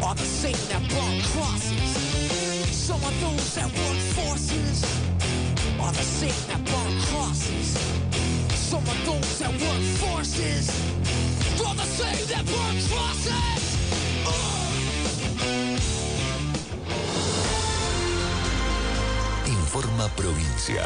are the same that burn crosses. Some of those that work forces are the same that burn crosses. Some of those that work forces are the same that burn crosses. Informa Provincia.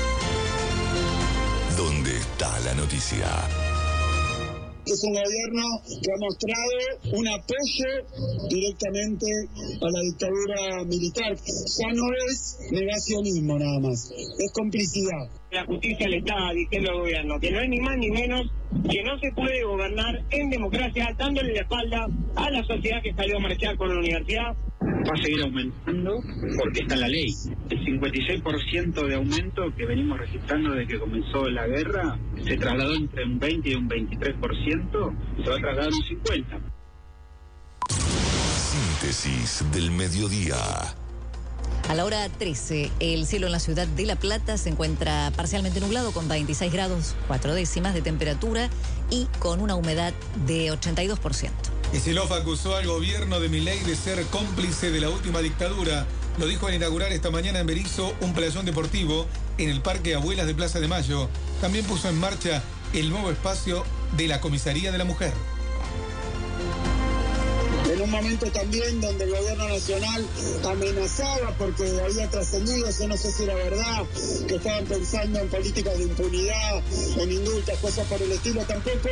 ¿Dónde está la noticia? Es un gobierno que ha mostrado un apoyo directamente a la dictadura militar. Ya no es negacionismo nada más, es complicidad. La justicia le está diciendo al gobierno que no es ni más ni menos que no se puede gobernar en democracia dándole la espalda a la sociedad que salió a marchar por la universidad. Va a seguir aumentando porque está en la ley. El 56% de aumento que venimos registrando desde que comenzó la guerra se trasladó entre un 20 y un 23%, se va a trasladar un 50%. Síntesis del mediodía. A la hora 13, el cielo en la ciudad de La Plata se encuentra parcialmente nublado con 26 grados 4 décimas de temperatura y con una humedad de 82%. Kicillof acusó al gobierno de Milei de ser cómplice de la última dictadura. Lo dijo al inaugurar esta mañana en Berisso un playón deportivo en el Parque Abuelas de Plaza de Mayo. También puso en marcha el nuevo espacio de la Comisaría de la Mujer. En un momento también donde el gobierno nacional amenazaba porque había trascendido, yo no sé si era verdad, que estaban pensando en políticas de impunidad, en indultos, cosas por el estilo,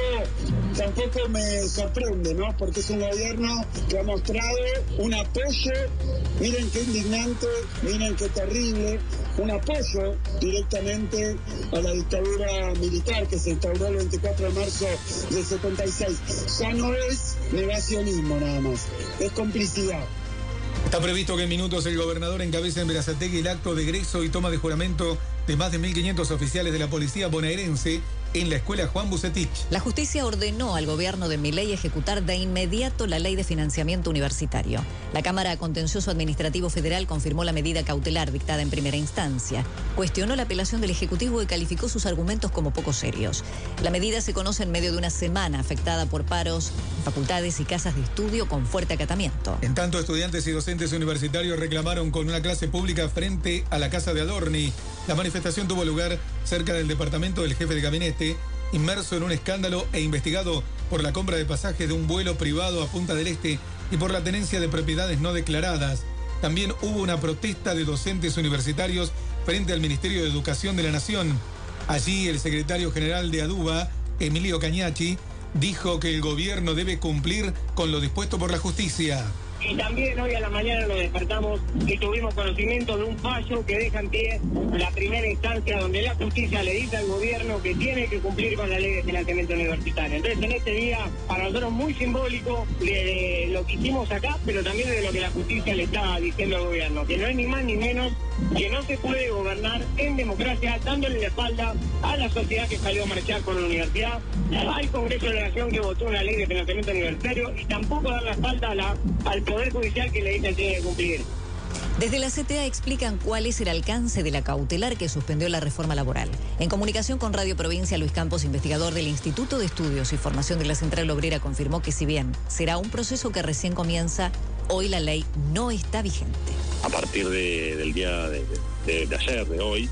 tampoco me sorprende, ¿no? Porque es un gobierno que ha mostrado un apoyo, miren qué indignante, miren qué terrible, un apoyo directamente a la dictadura militar que se instauró el 24 de marzo del 76. Ya no es negacionismo nada más, es complicidad. Está previsto que en minutos el gobernador encabece en Berazategui el acto de egreso y toma de juramento de más de 1.500 oficiales de la policía bonaerense en la escuela Juan Bucetich. La justicia ordenó al gobierno de Milei ejecutar de inmediato la ley de financiamiento universitario. La Cámara Contencioso Administrativo Federal confirmó la medida cautelar dictada en primera instancia. Cuestionó la apelación del Ejecutivo y calificó sus argumentos como poco serios. La medida se conoce en medio de una semana afectada por paros, facultades y casas de estudio con fuerte acatamiento. En tanto, estudiantes y docentes universitarios reclamaron con una clase pública frente a la casa de Adorni. La manifestación tuvo lugar cerca del departamento del jefe de gabinete, inmerso en un escándalo e investigado por la compra de pasajes de un vuelo privado a Punta del Este y por la tenencia de propiedades no declaradas. También hubo una protesta de docentes universitarios frente al Ministerio de Educación de la Nación. Allí el secretario general de ADUBA, Emilio Cañachi, dijo que el gobierno debe cumplir con lo dispuesto por la justicia. Y también hoy a la mañana nos despertamos y tuvimos conocimiento de un fallo que deja en pie la primera instancia donde la justicia le dice al gobierno que tiene que cumplir con la ley de financiamiento universitario. Entonces en este día, para nosotros muy simbólico de lo que hicimos acá, pero también de lo que la justicia le está diciendo al gobierno, que no es ni más ni menos que no se puede gobernar en democracia dándole la espalda a la sociedad que salió a marchar por la universidad, al Congreso de la Nación que votó una ley de financiamiento universitario y tampoco dar la espalda al Poder Judicial que le dicen tiene que cumplir. Desde la CTA explican cuál es el alcance de la cautelar que suspendió la reforma laboral. En comunicación con Radio Provincia, Luis Campos, investigador del Instituto de Estudios y Formación de la Central Obrera, confirmó que si bien será un proceso que recién comienza, hoy la ley no está vigente. A partir del día de ayer, de hoy,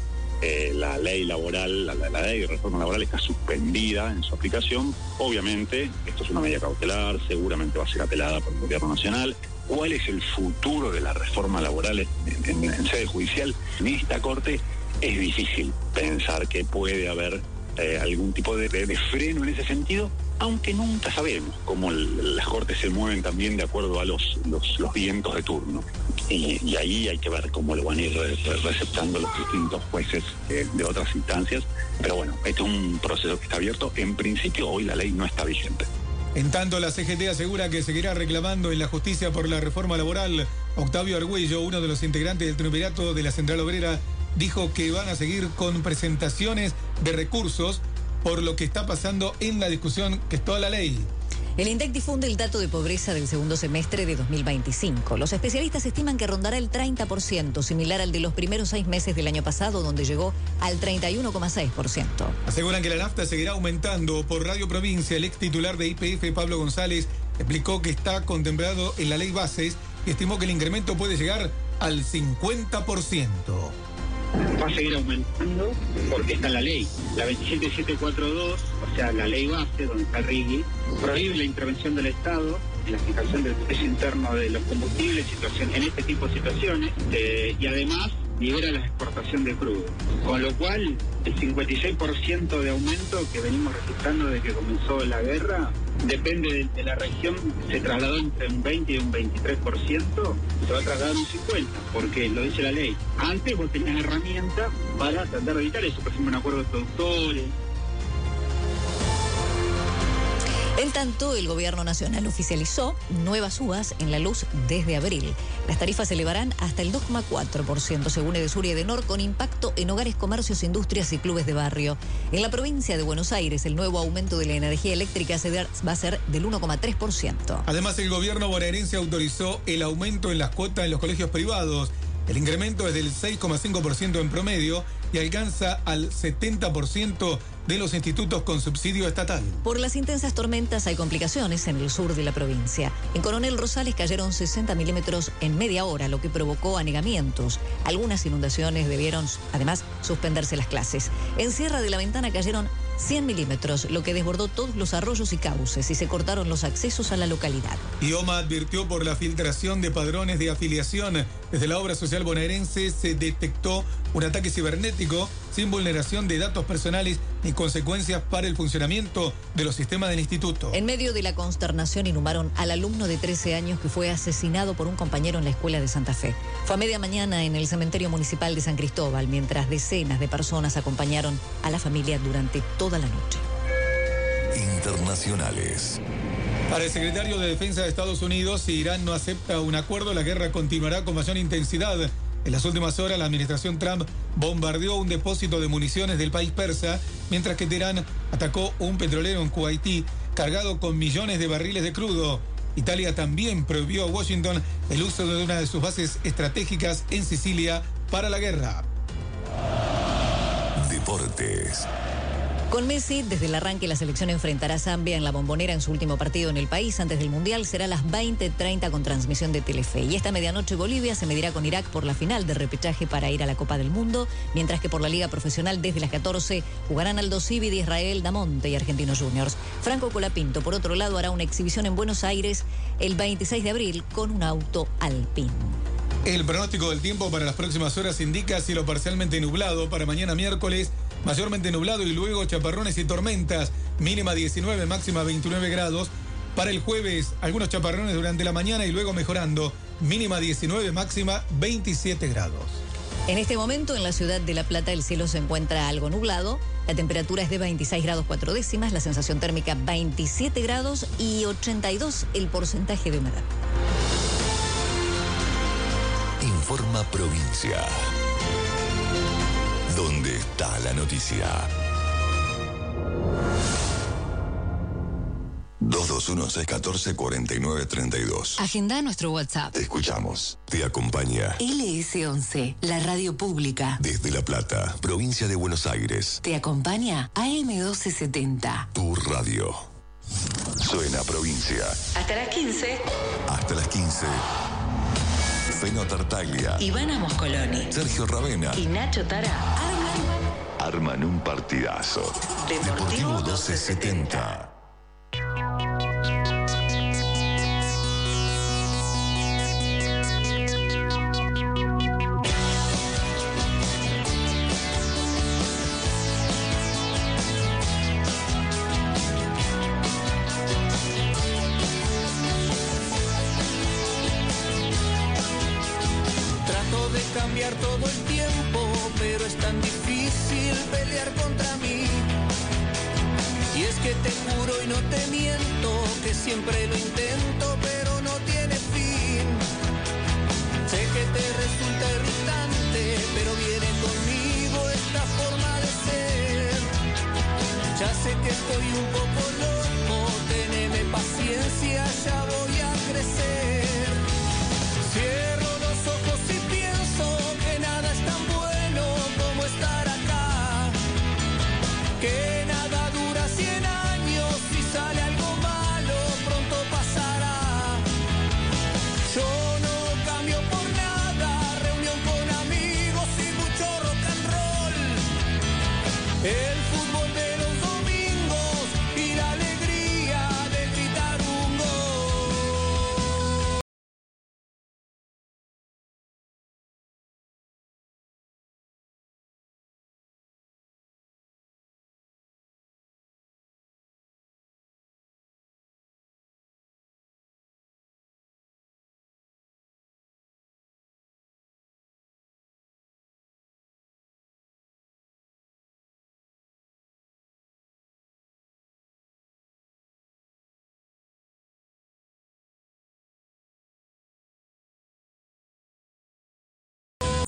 la ley laboral, la ley de reforma laboral está suspendida en su aplicación. Obviamente, esto es una medida cautelar, seguramente va a ser apelada por el gobierno nacional. ¿Cuál es el futuro de la reforma laboral en sede judicial? En esta corte es difícil pensar que puede haber algún tipo de freno en ese sentido, aunque nunca sabemos cómo las cortes se mueven también de acuerdo a los vientos de turno. Y ahí hay que ver cómo lo van a ir receptando los distintos jueces de otras instancias. Pero bueno, este es un proceso que está abierto. En principio, hoy la ley no está vigente. En tanto, la CGT asegura que seguirá reclamando en la justicia por la reforma laboral. Octavio Argüello, uno de los integrantes del triunvirato de la Central Obrera, dijo que van a seguir con presentaciones de recursos por lo que está pasando en la discusión que es toda la ley. El INDEC difunde el dato de pobreza del segundo semestre de 2025. Los especialistas estiman que rondará el 30%, similar al de los primeros 6 meses del año pasado, donde llegó al 31,6%. Aseguran que la nafta seguirá aumentando. Por Radio Provincia, el ex titular de YPF, Pablo González, explicó que está contemplado en la ley bases y estimó que el incremento puede llegar al 50%. Va a seguir aumentando porque está la ley, la 27742, o sea, la ley base, donde está el RIGI, prohíbe la intervención del Estado en la fijación del precio interno de los combustibles en este tipo de situaciones, y además libera la exportación de crudo. Con lo cual, el 56% de aumento que venimos registrando desde que comenzó la guerra, depende de la región, se trasladó entre un 20 y un 23%, se va a trasladar un 50%, porque lo dice la ley. Antes vos tenías herramientas para tratar de evitar eso, por ejemplo, un acuerdo de productores. En tanto, el gobierno nacional oficializó nuevas subas en la luz desde abril. Las tarifas se elevarán hasta el 2,4% según Edesur y Edenor, con impacto en hogares, comercios, industrias y clubes de barrio. En la provincia de Buenos Aires, el nuevo aumento de la energía eléctrica va a ser del 1,3%. Además, el gobierno bonaerense autorizó el aumento en las cuotas en los colegios privados. El incremento es del 6,5% en promedio y alcanza al 70% de los institutos con subsidio estatal. Por las intensas tormentas hay complicaciones en el sur de la provincia. En Coronel Rosales cayeron 60 milímetros en media hora, lo que provocó anegamientos. Algunas inundaciones debieron, además, suspenderse las clases. En Sierra de la Ventana cayeron 100 milímetros, lo que desbordó todos los arroyos y cauces y se cortaron los accesos a la localidad. IOMA advirtió por la filtración de padrones de afiliación. Desde la obra social bonaerense se detectó un ataque cibernético sin vulneración de datos personales ni consecuencias para el funcionamiento de los sistemas del instituto. En medio de la consternación inhumaron al alumno de 13 años que fue asesinado por un compañero en la escuela de Santa Fe. Fue a media mañana en el cementerio municipal de San Cristóbal, mientras decenas de personas acompañaron a la familia durante toda la noche. Internacionales. Para el secretario de Defensa de Estados Unidos, si Irán no acepta un acuerdo, la guerra continuará con mayor intensidad. En las últimas horas, la administración Trump bombardeó un depósito de municiones del país persa, mientras que Teherán atacó un petrolero en Kuwaití cargado con millones de barriles de crudo. Italia también prohibió a Washington el uso de una de sus bases estratégicas en Sicilia para la guerra. Deportes. Con Messi, desde el arranque la selección enfrentará a Zambia en la Bombonera en su último partido en el país antes del Mundial. Será a las 20:30 con transmisión de Telefe. Y esta medianoche Bolivia se medirá con Irak por la final de repechaje para ir a la Copa del Mundo, mientras que por la Liga Profesional desde las 14 jugarán Aldo Civi de Israel Damonte y Argentinos Juniors. Franco Colapinto, por otro lado, hará una exhibición en Buenos Aires el 26 de abril con un auto Alpine. El pronóstico del tiempo para las próximas horas indica cielo parcialmente nublado para mañana miércoles, mayormente nublado y luego chaparrones y tormentas, mínima 19, máxima 29 grados. Para el jueves, algunos chaparrones durante la mañana y luego mejorando, mínima 19, máxima 27 grados. En este momento en la ciudad de La Plata el cielo se encuentra algo nublado, la temperatura es de 26 grados 4 décimas, la sensación térmica 27 grados y 82 el porcentaje de humedad. Informa Provincia. ¿Dónde está la noticia? 221-614-4932. Agenda nuestro WhatsApp. Te escuchamos. Te acompaña LS11, la radio pública. desde La Plata, provincia de Buenos Aires. Te acompaña AM1270. Tu radio. Suena Provincia. Hasta las 15. Hasta las 15. Feno Tartaglia, Ivana Moscoloni, Sergio Ravena y Nacho Tara arman un partidazo. Deportivo 1270. Cambiar todo el tiempo, pero es tan difícil pelear contra mí. Y es que te juro y no te miento que siempre lo intento, pero no tiene fin. Sé que te resulta irritante, pero viene conmigo esta forma de ser. Ya sé que estoy un poco loco, teneme paciencia, ya voy a crecer. Cierro los ojos y pienso que nada es tan bueno como estar acá, que nada dura 100 años, si sale algo malo pronto pasará.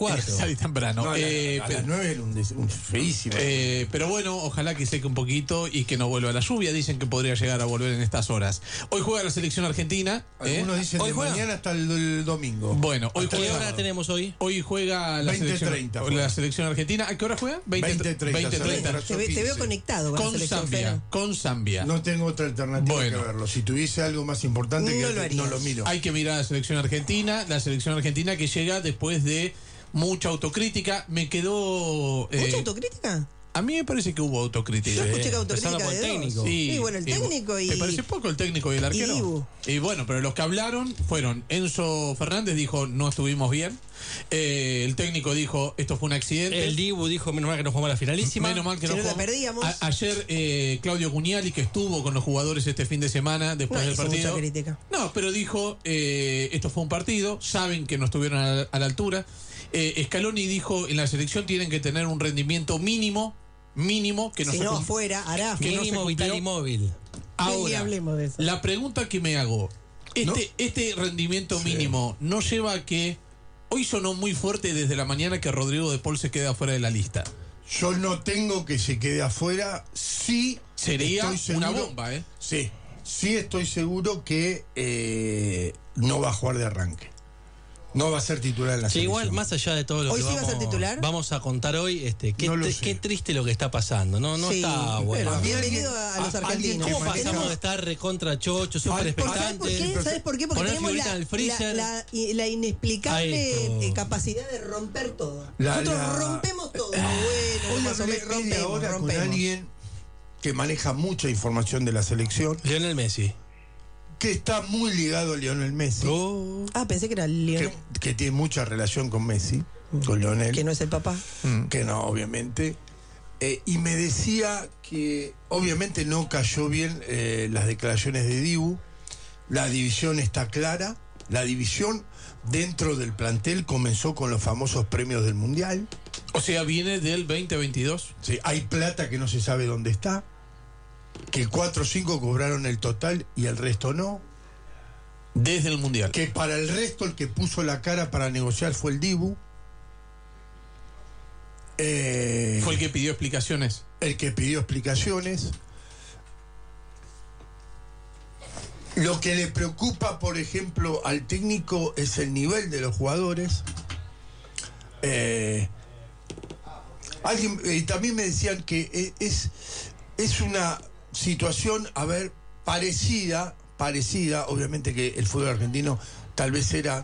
4:15. Salí temprano. No, a las 9 era un feísimo. Pero bueno, ojalá que seque un poquito y que no vuelva la lluvia. Dicen que podría llegar a volver en estas horas. Hoy juega la selección argentina. Algunos dicen ¿Hoy de juega? mañana hasta el domingo. Bueno, hoy ¿Qué juega. hora tenemos hoy? Hoy juega la 20:30 selección argentina. ¿A qué hora juega? 20:30. Te veo conectado con la selección, Fede. Con Zambia. No tengo otra alternativa Bueno. que verlo. Si tuviese algo más importante, No que lo harías. no lo miro. Hay que mirar a la selección argentina. La selección argentina que llega después de mucha autocrítica. Me quedó. ¿Mucha autocrítica? A mí me parece que hubo autocrítica. Yo escuché que empezando autocrítica por el de técnico. dos. Sí, Sí, bueno, el técnico y... ¿Te pareció poco el técnico y el arquero? Dibu. Y bueno, pero los que hablaron fueron Enzo Fernández dijo no estuvimos bien. El técnico dijo esto fue un accidente. El Dibu dijo menos mal que no jugamos la finalísima. Menos mal que Si no no la jugamos. perdíamos. Ayer Claudio Cuniali, que estuvo con los jugadores este fin de semana después No del hizo partido. mucha crítica. No, pero dijo esto fue un partido, saben que no estuvieron a la altura. Scaloni dijo en la selección tienen que tener un rendimiento mínimo que no Si se no, cum- afuera, hará. que no se Mínimo, cumplió. vital y móvil. Ni Ahora, hablemos de eso. la pregunta que me hago, este rendimiento mínimo no lleva a que hoy sonó muy fuerte desde la mañana que Rodrigo de Paul se queda fuera de la lista. Yo no tengo que se quede afuera. Sí, Sería estoy una seguro- bomba, ¿eh? Sí estoy seguro que no va a jugar de arranque. No va a ser titular en la Sí, selección. igual, más allá de todo lo ¿Hoy que sí va a ser titular? vamos a contar hoy, No lo sé. qué triste lo que está pasando. No Sí, está bueno. pero bienvenido a los alguien argentinos. que ¿Cómo maneja- pasamos de estar recontra chocho, súper ¿Sabes por expectantes? qué? ¿Sabes por qué? Porque Poner tenemos figurita en el freezer. la inexplicable Ahí está. capacidad de romper todo. La- Nosotros la- rompemos todo. Bueno, Hoy más o hablé menos media rompemos, hora con rompemos. alguien que maneja mucha información de la selección, Lionel Messi. que está muy ligado a Lionel Messi, Ah, pensé que era Lionel, que tiene mucha relación con Messi, con Lionel, que no es el papá. que no, obviamente. Y me decía que obviamente no cayó bien las declaraciones de Dibu. La división está clara. La división dentro del plantel comenzó con los famosos premios del Mundial. O sea, viene del 2022. Sí, hay plata que no se sabe dónde está. Que 4 o 5 cobraron el total y el resto no. Desde el Mundial. Que para el resto el que puso la cara para negociar fue el Dibu. Fue el que pidió explicaciones. El que pidió explicaciones. Lo que le preocupa, por ejemplo, al técnico es el nivel de los jugadores. También me decían que es una situación, a ver, parecida, obviamente que el fútbol argentino tal vez era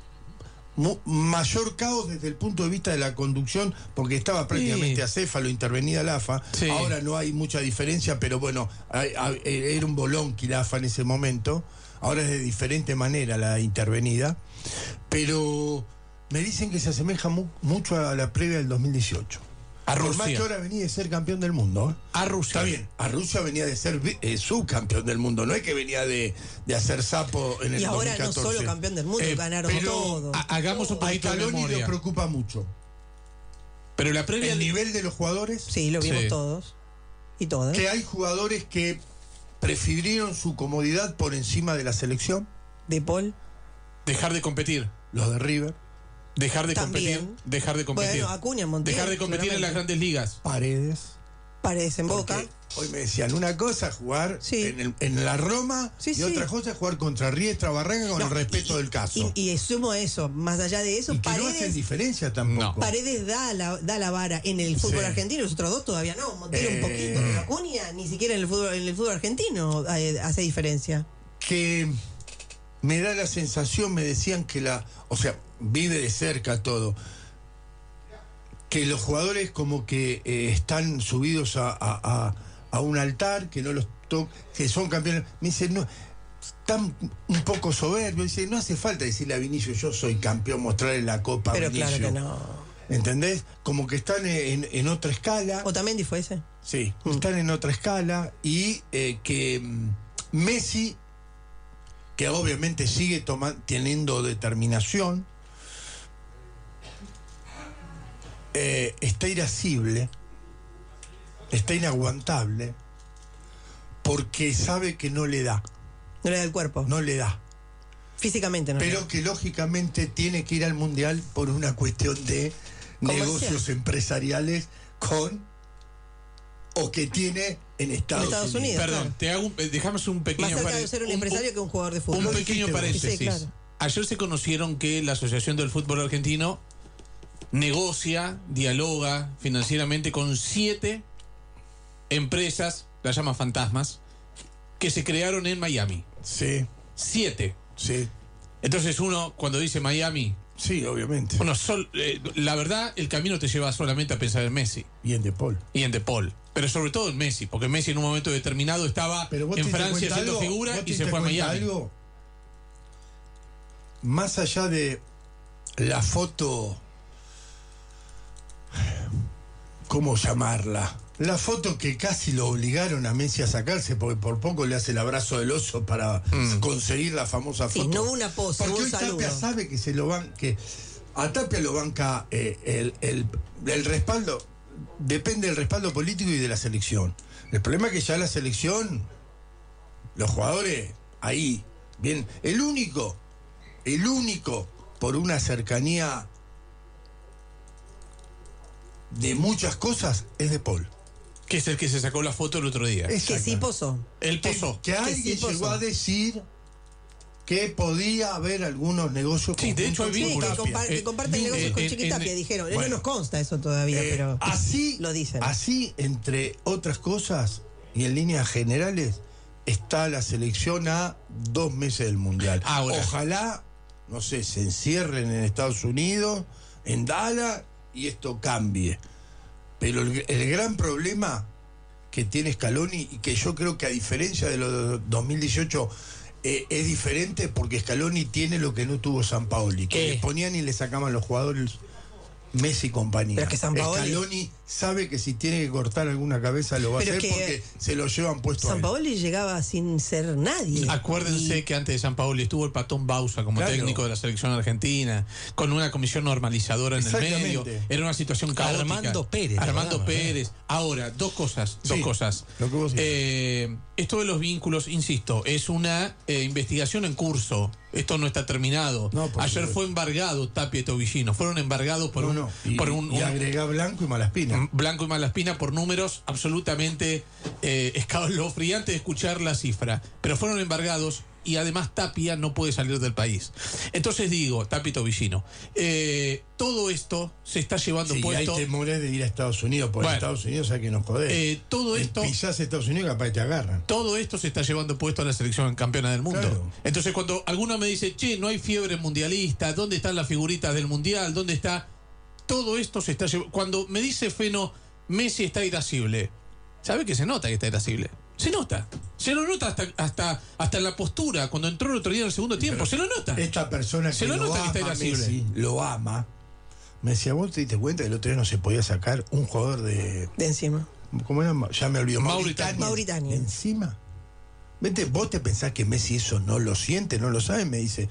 mayor caos desde el punto de vista de la conducción, porque estaba prácticamente acéfalo, intervenida la AFA. Sí. Ahora no hay mucha diferencia, pero bueno, era un bolonqui la AFA en ese momento. Ahora es de diferente manera la intervenida. Pero me dicen que se asemeja mucho a la previa del 2018. A Por más Rusia. que ahora venía de ser campeón del mundo. A Rusia. Está bien, a Rusia venía de ser subcampeón del mundo, no es que venía de hacer sapo en el 2014. Y ahora no solo campeón del mundo, ganaron pero todo. Hagamos un A poquito de Scaloni le memoria. preocupa mucho Pero la previa el nivel de los jugadores, Sí, lo vimos Sí. todos. Y todas. que hay jugadores que prefirieron su comodidad por encima de la selección, De Paul. dejar de competir. los de River, Dejar de También. competir. Dejar de competir. Bueno, Acuña, Montiel. Dejar de competir en las claramente. grandes ligas. Paredes. Paredes en Boca. Porque hoy me decían una cosa, jugar Sí. en la Roma, Sí, y sí. otra cosa, jugar contra Riestra Barranca con No, el respeto del caso. Y sumo eso, más allá de eso, Y que no hacen Paredes, diferencia tampoco. Paredes da la vara en el fútbol Sí. argentino, los otros dos todavía no. Montiel un poquito, pero Acuña ni siquiera en el fútbol argentino hace diferencia. Que me da la sensación, me decían que vive de cerca todo, que los jugadores como que están subidos a un altar, que no los que son campeones. Me dicen, no, están un poco soberbios. Dice, no hace falta decirle a Vinicius, yo soy campeón, mostrarle la copa a Pero Vinicius. claro que no. ¿Entendés? Como que están en otra escala. Otamendi fue ese. Sí, están en otra escala y que Messi, que obviamente sigue teniendo determinación, está irascible, está inaguantable, porque sabe que no le da. No le da el cuerpo. No le da. Físicamente no. Pero que lógicamente tiene que ir al Mundial por una cuestión de negocios empresariales o que tiene en Estados Unidos. Perdón, claro. dejamos un pequeño Más cerca de ser un empresario que un jugador de fútbol. Un pequeño paréntesis. Sí, claro. Ayer se conocieron que la Asociación del Fútbol Argentino negocia, dialoga financieramente con 7 empresas, las llama fantasmas, que se crearon en Miami. Sí. 7. Sí. Entonces uno, cuando dice Miami... Sí, obviamente. Bueno, la verdad, el camino te lleva solamente a pensar en Messi. Y en De Paul. Pero sobre todo en Messi, porque Messi en un momento determinado estaba en Francia haciendo figura y se fue a Miami. Algo, más allá de la foto, ¿cómo llamarla? La foto que casi lo obligaron a Messi a sacarse, porque por poco le hace el abrazo del oso para conseguir la famosa foto. Sí, no hubo una pose, porque hubo un hoy saludo. Tapia sabe que que a Tapia lo banca el respaldo, depende del respaldo político y de la selección. El problema es que ya la selección, los jugadores, ahí, bien, el único, por una cercanía de muchas cosas, es De Paul. Que es el que se sacó la foto el otro día. Que sí posó. Él posó. Que alguien sí posó. llegó a decir que podía haber algunos negocios. Sí, de hecho hay vínculos. Que comparten negocios con Chiquitapia, dijeron. Bueno, no nos consta eso todavía, pero así lo dicen. Así, entre otras cosas, y en líneas generales, está la selección a 2 meses del Mundial. Ahora. Ojalá, no sé, se encierren en Estados Unidos, en Dallas, y esto cambie. Pero el gran problema que tiene Scaloni, y que yo creo que a diferencia de los 2018 es diferente, porque Scaloni tiene lo que no tuvo Sampaoli, que le ponían y le sacaban los jugadores Messi y compañía. Pero es que Sampaoli... Scaloni sabe que si tiene que cortar alguna cabeza lo va a hacer, porque se lo llevan puesto a él. Sampaoli llegaba sin ser nadie. Acuérdense que antes de Sampaoli estuvo el Patón Bausa como técnico de la selección argentina, con una comisión normalizadora en el medio. Era una situación caótica. Armando Pérez. Ahora, dos cosas. Lo que vos esto de los vínculos, insisto, es una investigación en curso. Esto no está terminado. Ayer fue embargado Tapia y Tobillino. Fueron embargados por y agrega Blanco y Malaspina. Blanco y Malaspina por números absolutamente escalofriantes de escuchar la cifra. Pero fueron embargados y además Tapia no puede salir del país. Entonces digo, Tapia y Tobillino, todo esto se está llevando puesto... hay temores de ir a Estados Unidos, porque Estados Unidos hay que nos joder. Todo esto... Pisás a Estados Unidos, capaz te agarran. Todo esto se está llevando puesto a la selección campeona del mundo. Claro. Entonces cuando alguno me dice, che, no hay fiebre mundialista, ¿dónde están las figuritas del mundial? ¿Dónde está...? Todo esto se está llevando... Cuando me dice Feno, Messi está irascible, ¿sabe que se nota que está irascible? Se nota. Se lo nota hasta en la postura. Cuando entró el otro día en el segundo tiempo, se lo nota. Esta persona se que lo lo nota ama, que está irascible. Messi, lo ama. Me decía, ¿vos te diste cuenta que el otro día no se podía sacar un jugador de encima? ¿Cómo era? Ya me olvidó. Mauritania. ¿De encima? Vete, vos te pensás que Messi eso no lo siente, no lo sabe. Me dice,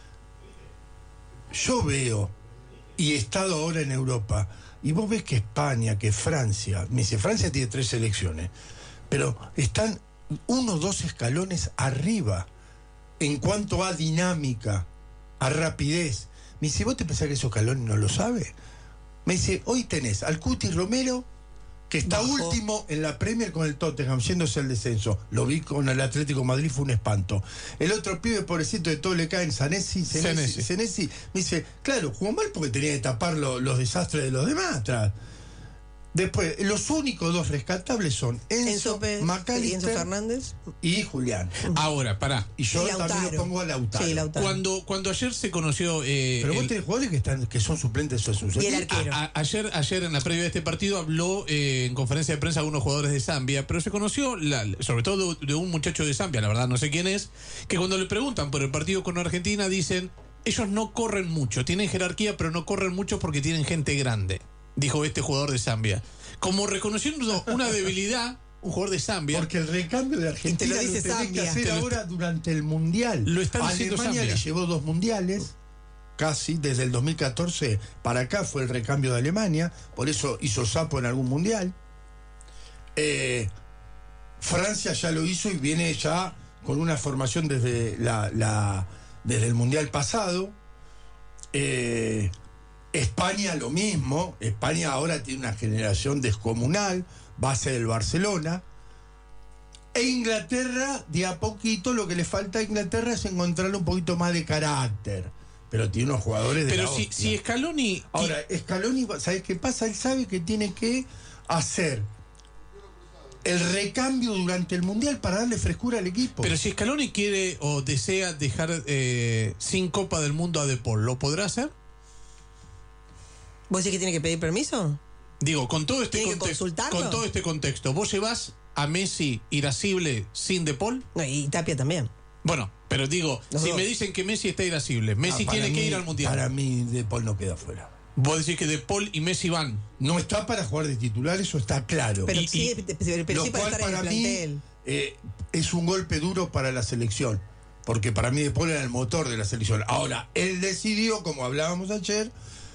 yo veo, y he estado ahora en Europa, y vos ves que España, que Francia, me dice, Francia tiene 3 selecciones, pero están 1 o 2 escalones arriba en cuanto a dinámica, a rapidez. Me dice, ¿vos te pensás que esos escalones no lo sabe? Me dice, hoy tenés al Cuti Romero, que está último en la Premier con el Tottenham, yéndose al descenso. Lo vi con el Atlético de Madrid, fue un espanto. El otro pibe, pobrecito, de todo le cae en Senesi. Me dice, claro, jugó mal porque tenía que tapar los desastres de los demás atrás. Después, los únicos 2 rescatables son Enzo McAllister, Enzo Fernández y Julián. Ahora, pará. Y yo también lo pongo a Lautaro. Sí, Lautaro. Cuando ayer se conoció... pero vos tenés jugadores que son suplentes de sus y el arquero. Ayer en la previa de este partido habló en conferencia de prensa algunos jugadores de Zambia, pero se conoció, sobre todo de un muchacho de Zambia, la verdad no sé quién es, que cuando le preguntan por el partido con Argentina dicen, ellos no corren mucho, tienen jerarquía, pero no corren mucho porque tienen gente grande. Dijo este jugador de Zambia. Como reconociendo una debilidad, un jugador de Zambia. Porque el recambio de Argentina lo dice tenés que Zambia. hacer ahora durante el Mundial. Lo está diciendo Alemania Zambia. le llevó 2 mundiales, casi, desde el 2014 para acá fue el recambio de Alemania, por eso hizo sapo en algún Mundial. Francia ya lo hizo y viene ya con una formación desde desde el Mundial pasado. España lo mismo. España ahora tiene una generación descomunal, base del Barcelona. E Inglaterra, de a poquito, lo que le falta a Inglaterra es encontrarle un poquito más de carácter. Pero tiene unos jugadores de Pero la si hostia. Scaloni... Ahora, Scaloni, ¿sabes qué pasa? Él sabe que tiene que hacer el recambio durante el Mundial para darle frescura al equipo. Pero si Scaloni quiere o desea dejar sin Copa del Mundo a De Paul, ¿lo podrá hacer? ¿Vos decís que tiene que pedir permiso? Digo, con todo este ¿Tiene que contexto, consultarlo? con todo este contexto, ¿vos llevás a Messi irascible sin De Paul? No, y Tapia también. Bueno, pero digo, Los si dos. me dicen que Messi está irascible, Messi para tiene que mí- ir al Mundial. Para mí, De Paul no queda fuera. Vos decís que De Paul y Messi van. No está para jugar de titular, eso está claro. Pero Y- sí, pero Lo sí para cual estar en el para mí plantel. es un golpe duro para la selección. Porque para mí De Paul era el motor de la selección. Ahora, él decidió, como hablábamos ayer,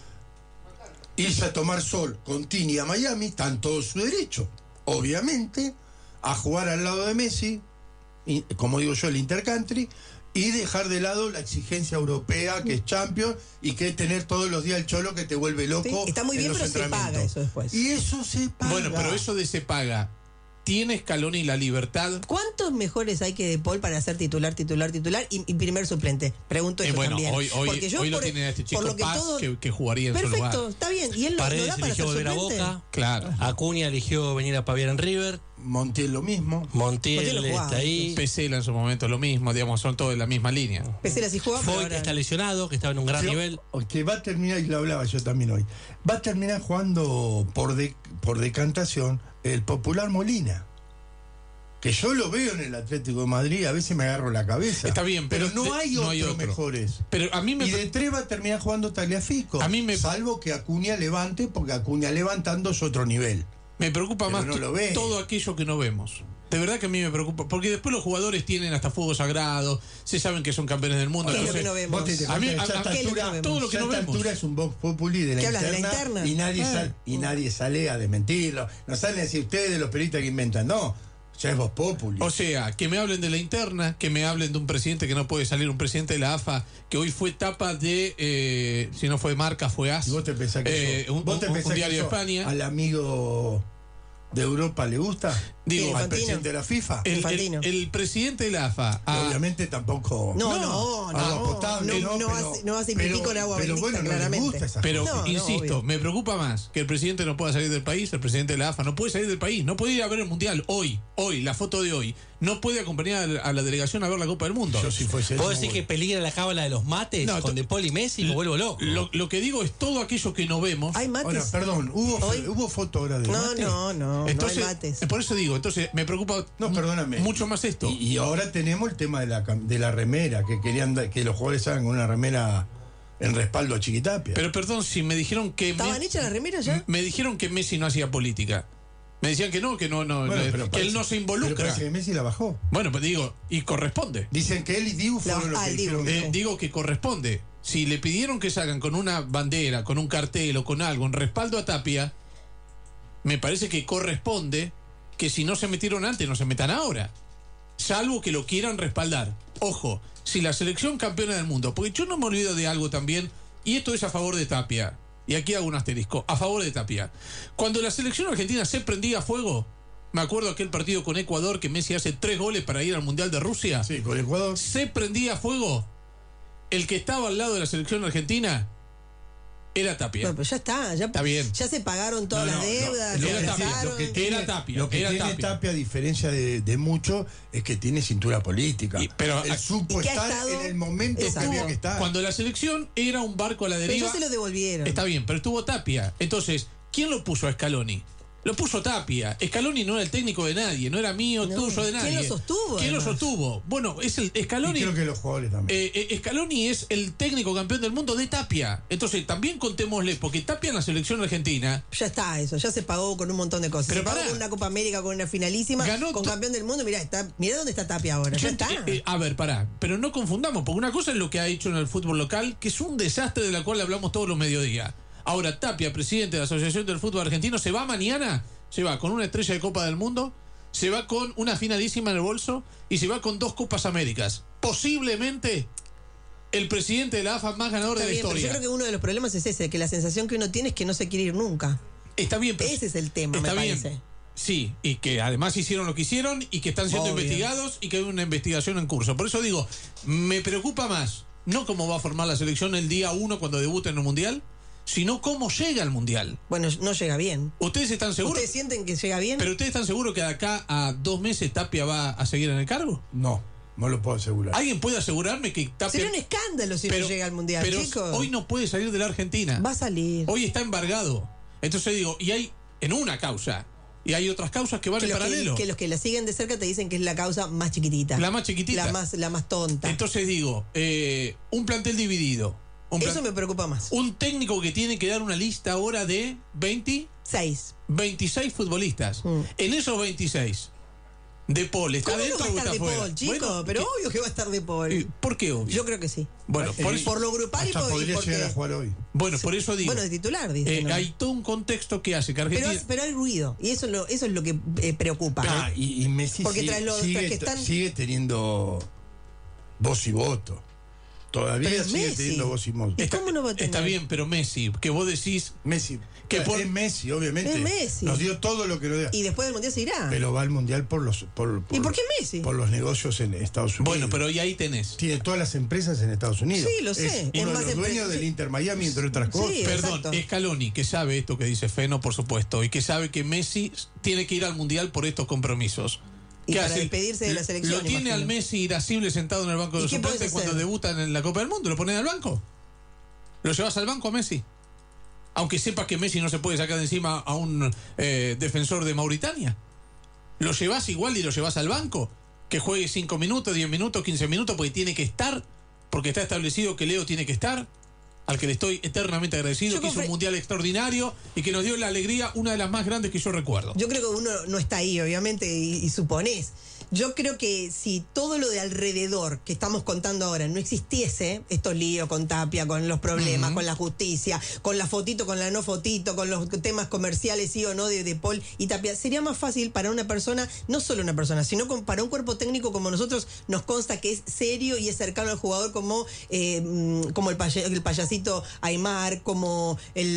irse a tomar sol con Tini a Miami, está en todo su derecho, obviamente, a jugar al lado de Messi, y, como digo yo, el intercountry, y dejar de lado la exigencia europea, que es Champions, y que es tener todos los días el cholo que te vuelve loco. Sí, está muy en bien, los pero se paga entrenamientos. eso después. Y eso se paga. Bueno, pero eso de se paga. ¿Tiene Scaloni la libertad? ¿Cuántos mejores hay que De Paul para ser titular y primer suplente? Pregunto eso Bueno, también. hoy Porque yo lo por- tiene a este chico por lo que Paz todo- que jugaría en su lugar. Perfecto, está bien. ¿Y él lo da Paredes para ser eligió volver a suplente? Boca. Claro. Acuña eligió venir a paviar en River. Montiel lo mismo. Montiel Montiel no jugaba, está ahí. Pesela en su momento lo mismo, digamos, son todos de la misma línea. Pesela sí jugaba, pero Foy ahora- está lesionado, que estaba en un gran Sí, nivel. Que va a terminar, y lo hablaba yo también hoy, va a terminar jugando por decantación el popular Molina. Que yo lo veo en el Atlético de Madrid, a veces me agarro la cabeza. Está bien, pero no hay no otros hay otro. mejores. Pero a mí me Y de tres va a terminar jugando Tagliafico. A mí me- Salvo que Acuña levante, porque Acuña levantando es otro nivel. Me preocupa Pero más no lo ve. todo aquello que no vemos. De verdad que a mí me preocupa, porque después los jugadores tienen hasta fuego sagrado, se saben que son campeones del mundo. ¿Qué es lo entonces- que no vemos? Vos te A mí- ya a- esta a- ¿qué es lo que altura- no vemos? todo lo que ya no esta vemos. altura es un vox populi de la ¿Qué hablas, interna, de la interna? y nadie sale a desmentirlo. No salen a decir ustedes de los periodistas que inventan, no. Ya es vox populi. O sea, que me hablen de la interna, que me hablen de un presidente que no puede salir, un presidente de la AFA, que hoy fue tapa de, si no fue Marca, fue AS. ¿Y vos te pensás que eso, un diario de eso España. al amigo de Europa le gusta? Digo, al Infantino. presidente de la FIFA. Infantino. el presidente de la AFA. Obviamente tampoco. No, agua potable, no hace pipí con agua pero bendita, bueno, no claramente. les gusta esa Pero, No, insisto, obvio. me preocupa más que el presidente no pueda salir del país, el presidente de la AFA no puede salir del país, no puede ir a ver el Mundial hoy, la foto de hoy, no puede acompañar a la delegación a ver la Copa del Mundo. Yo si fuese ¿Puedo él, decir no que voy. peligra la cábala de los mates No, con De Paul y Messi? Me vuelvo loco. Lo que digo es todo aquello que no vemos. Hay mates. Ahora, perdón, ¿hubo foto ahora de No, mate? no Entonces, hay mates. por eso digo, entonces me preocupa No, perdóname. mucho más esto. Y ahora tenemos el tema de la remera, que querían que los jugadores hagan una remera en respaldo a Chiquitapia. Pero perdón, si me dijeron que ¿Estaban hechas las remeras ya? me dijeron que Messi no hacía política. Me decían que no, Bueno, pero que parece- él no se Pero involucra. parece que Messi la bajó. Bueno, pues digo, y corresponde. Dicen que él y Dibu fueron los que el Dibu. dijeron. Digo que corresponde. Si le pidieron que salgan con una bandera, con un cartel o con algo en respaldo a Tapia, me parece que corresponde que si no se metieron antes, no se metan ahora. Salvo que lo quieran respaldar. Ojo, si la selección campeona del mundo, porque yo no me olvido de algo también, y esto es a favor de Tapia, y aquí hago un asterisco, a favor de Tapia. Cuando la selección argentina se prendía a fuego, me acuerdo aquel partido con Ecuador que Messi hace 3 goles para ir al Mundial de Rusia. Sí, con Ecuador. Se prendía a fuego. El que estaba al lado de la selección argentina era Tapia. No, pero ya está bien. Ya se pagaron todas las deudas, lo se que Tapia, casaron. lo que era Tapia. Lo que era tiene Tapia. Tapia, a diferencia de muchos, es que tiene cintura política. Pero él supo y que ha estar estado- en el momento que Exacto. había que estar. Cuando la selección era un barco a la Pero deriva. ya se lo devolvieron. Está bien, pero estuvo Tapia. Entonces, ¿quién lo puso a Scaloni? Lo puso Tapia. Scaloni no era el técnico de nadie, no era mío, No. tuyo, de nadie. ¿Quién lo sostuvo, ¿Quién lo además? sostuvo? Bueno, es el Y Scaloni. creo que los jugadores también. Scaloni es el técnico campeón del mundo de Tapia. Entonces, también contémosle, porque Tapia en la selección argentina Ya está eso, ya se pagó con un montón de cosas. Pero se pagó pará. con una Copa América, con una finalísima, Ganó con campeón del mundo. Mirá dónde está Tapia ahora. Ya está. A ver, pará, pero no confundamos, porque una cosa es lo que ha hecho en el fútbol local, que es un desastre de la cual hablamos todos los mediodías. Ahora, Tapia, presidente de la Asociación del Fútbol Argentino, se va mañana, se va con una estrella de Copa del Mundo, se va con una finalísima en el bolso y se va con 2 Copas Américas. Posiblemente el presidente de la AFA más ganador de la Está bien, pero historia. yo creo que uno de los problemas es ese, que la sensación que uno tiene es que no se quiere ir nunca. Está bien, pero Ese es el tema, está me bien. parece. Sí, y que además hicieron lo que hicieron y que están siendo Obvio. investigados y que hay una investigación en curso. Por eso digo, me preocupa más, no cómo va a formar la selección el día 1 cuando debute en el Mundial, sino cómo llega al Mundial. Bueno, no llega bien. ¿Ustedes están seguros? ¿Ustedes sienten que llega bien? ¿Pero ustedes están seguros que de acá a 2 meses Tapia va a seguir en el cargo? No lo puedo asegurar. ¿Alguien puede asegurarme que Tapia... Sería un escándalo si no llega al Mundial, pero chicos. hoy no puede salir de la Argentina. Va a salir. Hoy está embargado. Entonces digo, y hay en una causa, y hay otras causas que van en paralelo. Que los que la siguen de cerca te dicen que es la causa más chiquitita. La más chiquitita. La más tonta. Entonces digo, un plantel dividido. Eso me preocupa más. Un técnico que tiene que dar una lista ahora de 26 futbolistas. En esos 26, De Paul, ¿está ¿Cómo no dentro va a o estar está De fuera? Paul, chico? Bueno, pero obvio que va a estar De Paul. ¿Por qué obvio? Yo creo que sí. Bueno, por lo grupal hasta y podría porque... llegar a jugar hoy. Bueno, por eso digo. Bueno, de titular, dicen. ¿no? Hay todo un contexto que hace que Argentina. Pero hay ruido, y eso es lo que preocupa. Y Messi Porque sigue, tras que están... sigue teniendo voz y voto. Todavía Pero sigue Messi. teniendo voz y voto. ¿Y cómo no va a tener? Está bien, pero Messi, que vos decís. Messi. Que por... Es Messi, obviamente. Es Messi. Nos dio todo lo que nos dio. Y después del Mundial se irá. Pero va al Mundial por los... ¿Y por qué Messi? Por los negocios en Estados Unidos. Bueno, pero y ahí tenés. Tiene todas las empresas en Estados Unidos. Sí, lo sé. Es Es uno de más los dueños del Inter Miami, entre otras cosas. Sí, Perdón, exacto. Scaloni, que sabe esto que dice Feno, por supuesto, y que sabe que Messi tiene que ir al Mundial por estos compromisos. Y ¿Qué para hace? despedirse de la selección, Lo tiene imagino. al Messi irascible sentado en el banco de ¿Y qué suplentes podés cuando hacer? debutan en la Copa del Mundo. ¿Lo ponen al banco? ¿Lo llevas al banco a Messi? Aunque sepas que Messi no se puede sacar de encima a un defensor de Mauritania. ¿Lo llevas igual y lo llevas al banco? Que juegue 5 minutos, 10 minutos, 15 minutos, porque tiene que estar, porque está establecido que Leo tiene que estar, al que le estoy eternamente agradecido, que hizo un mundial extraordinario y que nos dio la alegría, una de las más grandes que yo recuerdo. Yo creo que uno no está ahí, obviamente, y suponés. Yo creo que si todo lo de alrededor que estamos contando ahora no existiese, estos líos con Tapia, con los problemas, con la justicia, con la fotito, con la no fotito, con los temas comerciales, sí o no, de Paul y Tapia, sería más fácil para una persona, no solo una persona, sino para un cuerpo técnico como nosotros, nos consta que es serio y es cercano al jugador como el payasito Aymar, como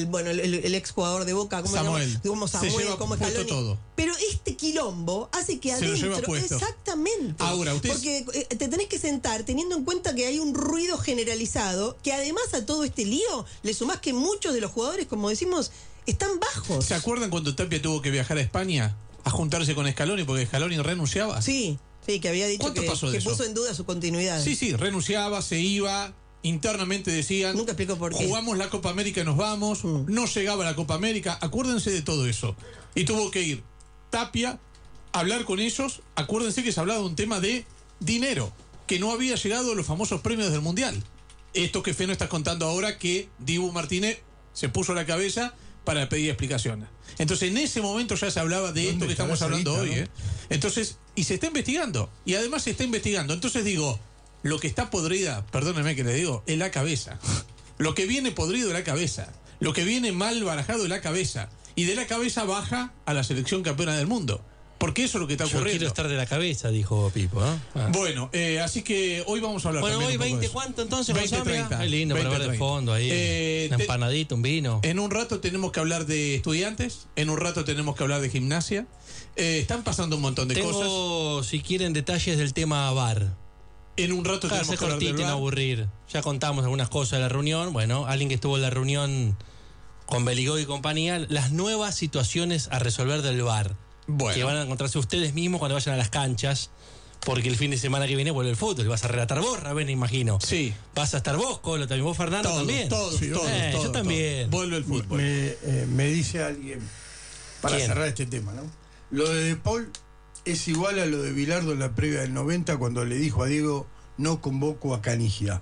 el ex jugador de Boca, como Samuel. Como Se Samuel, lleva como puesto Scaloni. todo. Pero este quilombo hace que Se lo adentro... lleva puesto. Exactamente. Ahora, ustedes... Porque te tenés que sentar teniendo en cuenta que hay un ruido generalizado, que además a todo este lío le sumás que muchos de los jugadores, como decimos, están bajos. ¿Se acuerdan cuando Tapia tuvo que viajar a España a juntarse con Scaloni porque Scaloni renunciaba? Sí, que había dicho ¿Cuánto pasó de que eso? puso en duda su continuidad. Sí, renunciaba, se iba, internamente decían, nunca explicó por qué. Jugamos la Copa América y nos vamos, no llegaba la Copa América, acuérdense de todo eso. Y tuvo que ir Tapia a hablar con ellos, acuérdense que se hablaba de un tema de dinero, que no había llegado a los famosos premios del Mundial. Esto que Feno está contando ahora, que Dibu Martínez se puso a la cabeza para pedir explicaciones. Entonces en ese momento ya se hablaba de esto que estamos hablando hoy, ¿no? Entonces, y se está investigando, y además se está investigando. Entonces digo, lo que está podrida, perdónenme que le digo, es la cabeza. Lo que viene podrido es la cabeza. Lo que viene mal barajado es la cabeza. Y de la cabeza baja a la selección campeona del mundo. Porque eso es lo que está ocurriendo. Yo quiero estar de la cabeza, dijo Pipo. Bueno, así que hoy vamos a hablar bueno, también hoy un poco 20, de eso. ¿cuánto entonces? 20-30. Qué lindo para ver de 20-30. fondo ahí. Una empanadita, un vino. En un rato tenemos que hablar de estudiantes. En un rato tenemos que hablar de gimnasia. Están pasando un montón de cosas. Tengo, si quieren, detalles del tema VAR. En un rato tenemos que hablar del cortito y no VAR. aburrir. Ya contamos algunas cosas de la reunión. Bueno, alguien que estuvo en la reunión con Beligoy y compañía, las nuevas situaciones a resolver del VAR. Bueno. Que van a encontrarse ustedes mismos cuando vayan a las canchas, porque el fin de semana que viene vuelve el fútbol. Y vas a relatar vos, Raven, imagino. Sí. Vas a estar vos, Colo, también vos, Fernando, también. Todos. Yo también. Vuelve el fútbol. Me dice alguien, para ¿Quién? cerrar este tema, ¿no? Lo de Paul es igual a lo de Bilardo en la previa del 90 cuando le dijo a Diego, no convoco a Canigia,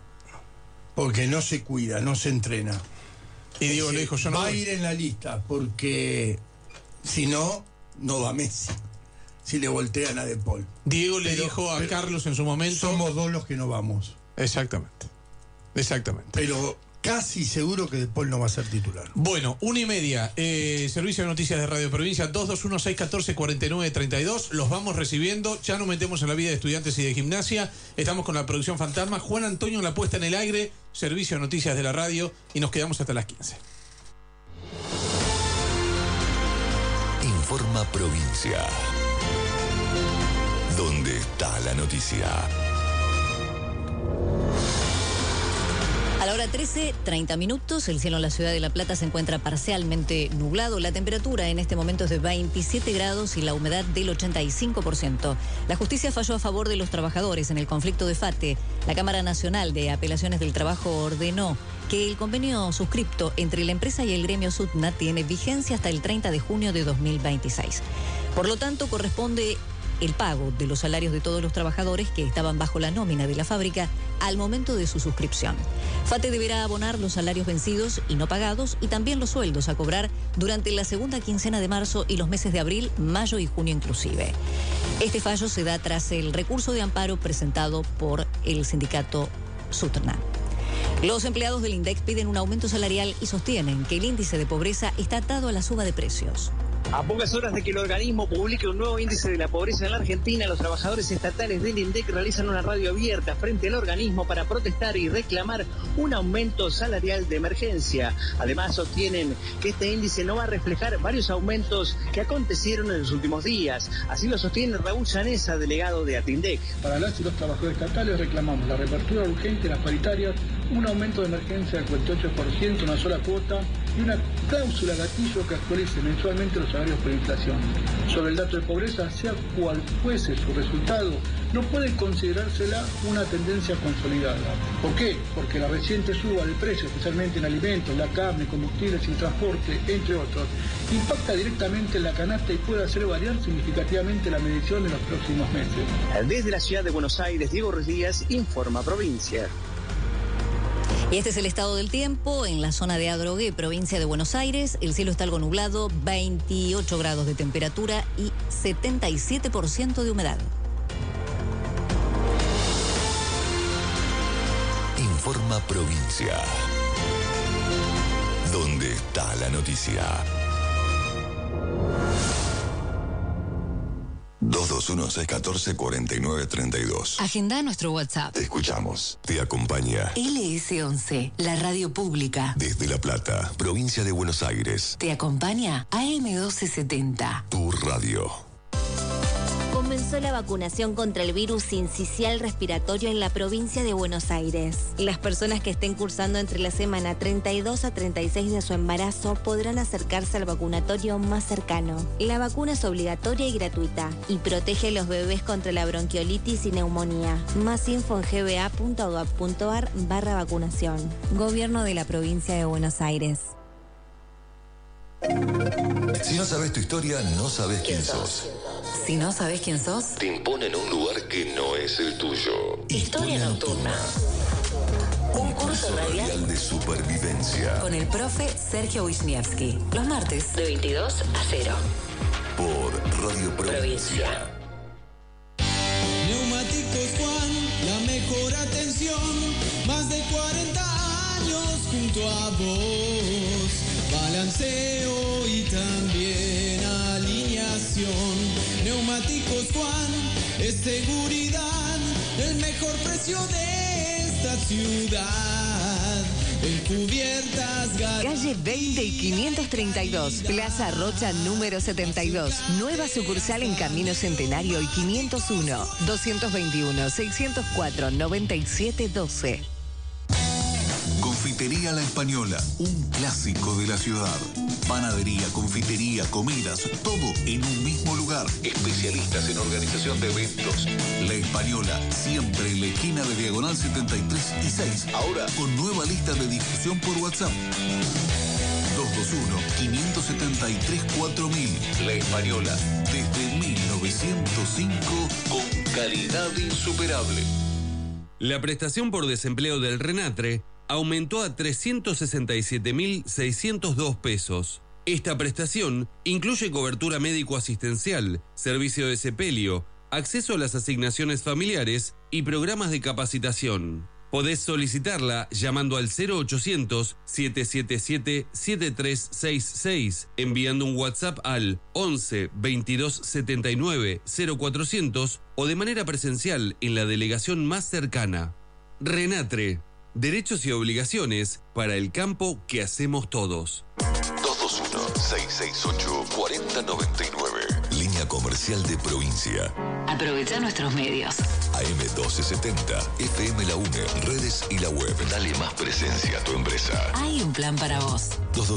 porque no se cuida, no se entrena. Y Diego le dijo, yo no va a voy. ir en la lista, porque si no, no va Messi. Si le voltean a De Paul. Diego le dijo a Carlos en su momento. Somos dos los que no vamos. Exactamente. Pero casi seguro que De Paul no va a ser titular. Bueno, 1:30. Servicio de Noticias de Radio Provincia, 221-614-4932. Los vamos recibiendo. Ya nos metemos en la vida de estudiantes y de gimnasia. Estamos con la producción fantasma. Juan Antonio en la puesta en el aire. Servicio de Noticias de la radio. Y nos quedamos hasta las 15. Informa Provincia. ¿Dónde está la noticia? A la hora 13:30 minutos, el cielo en la ciudad de La Plata se encuentra parcialmente nublado. La temperatura en este momento es de 27 grados y la humedad del 85%. La justicia falló a favor de los trabajadores en el conflicto de FATE. La Cámara Nacional de Apelaciones del Trabajo ordenó que el convenio suscripto entre la empresa y el gremio SUTNA tiene vigencia hasta el 30 de junio de 2026. Por lo tanto, corresponde el pago de los salarios de todos los trabajadores que estaban bajo la nómina de la fábrica al momento de su suscripción. FATE deberá abonar los salarios vencidos y no pagados y también los sueldos a cobrar durante la segunda quincena de marzo y los meses de abril, mayo y junio inclusive. Este fallo se da tras el recurso de amparo presentado por el sindicato SUTNA. Los empleados del INDEC piden un aumento salarial y sostienen que el índice de pobreza está atado a la suba de precios. A pocas horas de que el organismo publique un nuevo índice de la pobreza en la Argentina, los trabajadores estatales del INDEC realizan una radio abierta frente al organismo para protestar y reclamar un aumento salarial de emergencia. Además, sostienen que este índice no va a reflejar varios aumentos que acontecieron en los últimos días. Así lo sostiene Raúl Llanesa, delegado de ATINDEC. Para las y los trabajadores estatales reclamamos la reapertura urgente de las paritarias, un aumento de emergencia del 48%, una sola cuota y una cláusula gatillo que actualice mensualmente los salarios por inflación. Sobre el dato de pobreza, sea cual fuese su resultado, no puede considerársela una tendencia consolidada. ¿Por qué? Porque la reciente suba del precio, especialmente en alimentos, la carne, combustibles y transporte, entre otros, impacta directamente en la canasta y puede hacer variar significativamente la medición en los próximos meses. Desde la ciudad de Buenos Aires, Diego Ruiz Díaz, Informa Provincia. Y este es el estado del tiempo en la zona de Adrogué, provincia de Buenos Aires. El cielo está algo nublado, 28 grados de temperatura y 77% de humedad. Informa Provincia. ¿Dónde está la noticia? 221-614-4932. Agenda nuestro WhatsApp. Te escuchamos. Te acompaña LS11, la radio pública. desde La Plata, provincia de Buenos Aires. Te acompaña AM1270. Tu radio. Comenzó la vacunación contra el virus sincicial respiratorio en la provincia de Buenos Aires. Las personas que estén cursando entre la semana 32 a 36 de su embarazo podrán acercarse al vacunatorio más cercano. La vacuna es obligatoria y gratuita y protege a los bebés contra la bronquiolitis y neumonía. Más info en gba.gov.ar/vacunación. Gobierno de la provincia de Buenos Aires. Si no sabes tu historia, no sabes quién sos. Si no sabes quién sos, Te imponen un lugar que no es el tuyo. Historia Nocturna. Un curso radial de supervivencia. con el profe Sergio Wisniewski. Los martes de 22 a 0. Por Radio Provincia. Neumáticos Juan, la mejor atención, más de 40 años junto a vos, balanceo y también alineación. Neumáticos Juan, es seguridad, el mejor precio de esta ciudad. En cubiertas, Calle 20 y 532, Plaza Rocha número 72. Nueva sucursal en Camino Centenario y 501, 221-604-9712. Confitería La Española, un clásico de la ciudad. Panadería, confitería, comidas, todo en un mismo lugar. Especialistas en organización de eventos. La Española, siempre en la esquina de Diagonal 73 y 6. Ahora con nueva lista de difusión por WhatsApp. 221-573-4000. La Española, desde 1905, con calidad insuperable. La prestación por desempleo del RENATRE aumentó a 367.602 pesos. Esta prestación incluye cobertura médico-asistencial, servicio de sepelio, acceso a las asignaciones familiares y programas de capacitación. Podés solicitarla llamando al 0800-777-7366, enviando un WhatsApp al 11 22 79 0400 o de manera presencial en la delegación más cercana. Renatre, derechos y obligaciones para el campo que hacemos todos. 221-668-4099. Línea comercial de provincia. Aprovecha nuestros medios. AM1270, FM La UNE, redes y la web. Dale más presencia a tu empresa. Hay un plan para vos.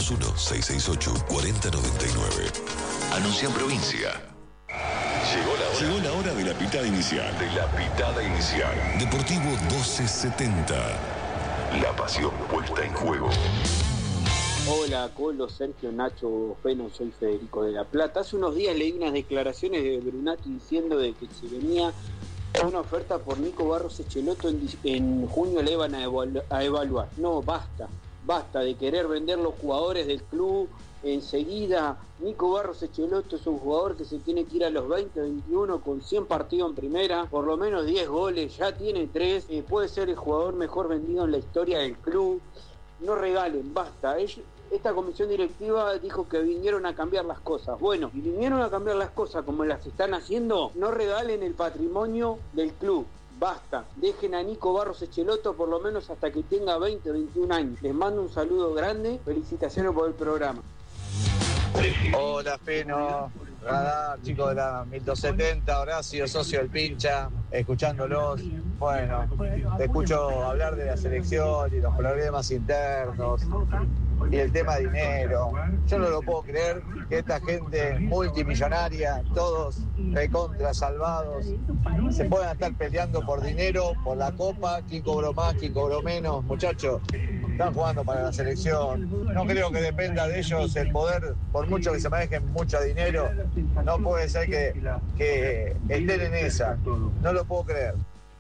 221-668-4099. Anuncia en provincia. Llegó la hora de la pitada inicial. Deportivo 1270. La pasión puesta en juego. Hola, Colo, Sergio, Nacho, Feno, soy Federico de La Plata. Hace unos días leí unas declaraciones de Brunati diciendo de que se venía una oferta por Nico Barros Echeloto en junio le iban a evaluar. No, basta de querer vender los jugadores del club enseguida. Nico Barros Echeloto es un jugador que se tiene que ir a los 20, 21 con 100 partidos en primera, por lo menos 10 goles, ya tiene 3, puede ser el jugador mejor vendido en la historia del club. No regalen, basta. Esta comisión directiva dijo que vinieron a cambiar las cosas. Bueno, si vinieron a cambiar las cosas como las están haciendo, no regalen el patrimonio del club. Basta, dejen a Nico Barros Echeloto por lo menos hasta que tenga 20, 21 años. Les mando un saludo grande, felicitaciones por el programa. Hola Feno, Radar, chicos de la 1270, Horacio, socio del Pincha, escuchándolos. Bueno, te escucho hablar de la selección y los problemas internos y el tema de dinero. Yo no lo puedo creer que esta gente multimillonaria, todos recontra salvados, se puedan estar peleando por dinero, por la copa, quién cobró más, quién cobró menos. Muchachos, están jugando para la selección. No creo que dependa de ellos el poder, por mucho que se manejen mucho dinero. No puede ser que estén en esa. No lo puedo creer.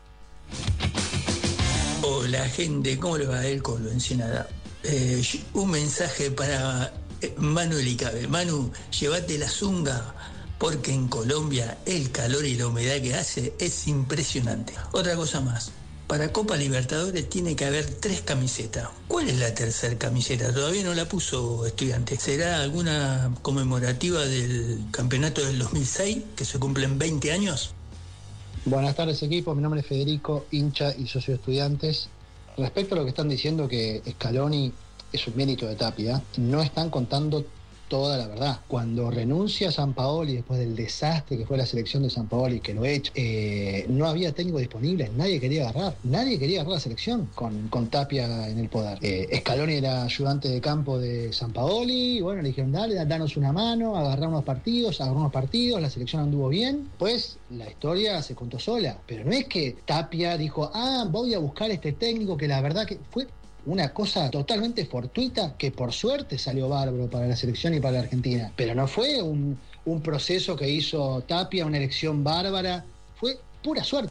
Hola gente, ¿cómo le va el Colo Ensenada? Un mensaje para Manu Elicabe. Manu, llévate la zunga porque en Colombia el calor y la humedad que hace es impresionante. Otra cosa más. Para Copa Libertadores tiene que haber 3 camisetas. ¿Cuál es la tercera camiseta? Todavía no la puso Estudiantes. ¿Será alguna conmemorativa del campeonato del 2006, que se cumplen 20 años? Buenas tardes equipo, mi nombre es Federico, hincha y socio de Estudiantes. Respecto a lo que están diciendo que Scaloni es un mérito de Tapia, no están contando toda la verdad. Cuando renuncia a Sampaoli después del desastre que fue la selección de Sampaoli, que lo echa, no había técnico disponible, nadie quería agarrar la selección con Tapia en el poder. Scaloni era ayudante de campo de Sampaoli, y bueno, le dijeron dale, danos una mano, agarró unos partidos, la selección anduvo bien, pues la historia se contó sola, pero no es que Tapia dijo, voy a buscar este técnico, que la verdad que fue una cosa totalmente fortuita que por suerte salió bárbaro para la selección y para la Argentina. Pero no fue un proceso que hizo Tapia, una elección bárbara, fue pura suerte.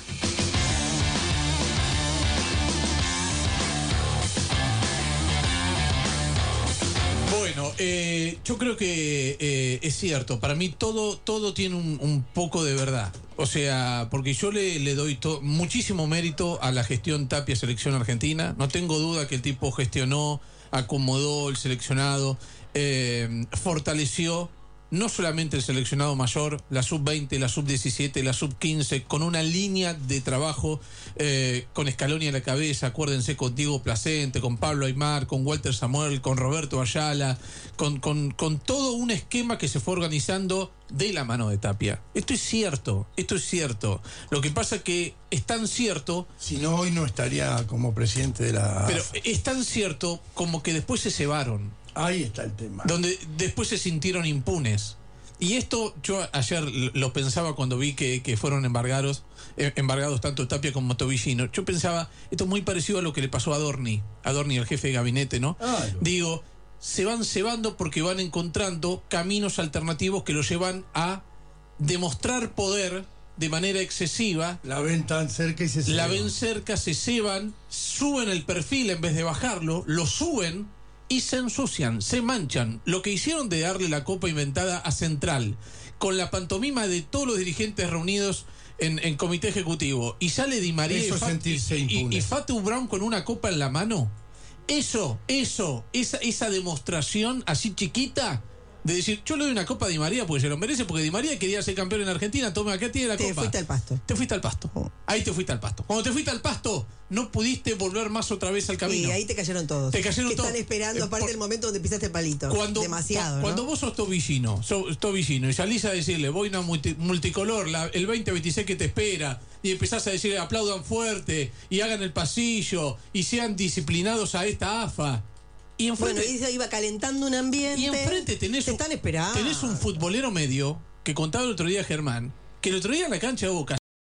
Bueno, yo creo que es cierto. Para mí todo tiene un poco de verdad. O sea, porque yo le doy muchísimo mérito a la gestión Tapia Selección Argentina. No tengo duda que el tipo gestionó, acomodó el seleccionado, fortaleció no solamente el seleccionado mayor, la sub-20, la sub-17, la sub-15, con una línea de trabajo con Scaloni a la cabeza, acuérdense, con Diego Placente, con Pablo Aymar, con Walter Samuel, con Roberto Ayala, con todo un esquema que se fue organizando de la mano de Tapia. Esto es cierto. Lo que pasa que es tan cierto... Si no, hoy no estaría como presidente de la... Pero es tan cierto como que después se cebaron. Ahí está el tema. Donde después se sintieron impunes. Y esto yo ayer lo pensaba cuando vi que fueron embargados tanto Tapia como Tobillino. Yo pensaba, esto es muy parecido a lo que le pasó a Adorni, el jefe de gabinete, ¿no? Digo, se van cebando porque van encontrando caminos alternativos que los llevan a demostrar poder de manera excesiva. La ven tan cerca y se ceban. La ven cerca, se ceban, suben el perfil en vez de bajarlo, lo suben y se ensucian, se manchan. Lo que hicieron de darle la copa inventada a Central, con la pantomima de todos los dirigentes reunidos en comité ejecutivo y sale Di María y Fatou Brown con una copa en la mano, esa demostración así chiquita de decir, yo le doy una copa a Di María porque se lo merece, porque Di María quería ser campeón en Argentina, toma, acá tiene la copa. Te fuiste al pasto. Te fuiste al pasto. Ahí te fuiste al pasto. Cuando te fuiste al pasto, no pudiste volver más otra vez al camino. Y ahí te cayeron todos. Te cayeron que todos. Están esperando, aparte del momento donde pisaste el palito. Demasiado, Cuando vos sos tobillino y salís a decirle, voy a una multicolor, el 2026 que te espera, y empezás a decirle, aplaudan fuerte, y hagan el pasillo, y sean disciplinados a esta AFA. Y enfrente, bueno, y se iba calentando un ambiente. Y enfrente tenés un futbolero medio, que contaba el otro día Germán, que el otro día en la cancha de Boca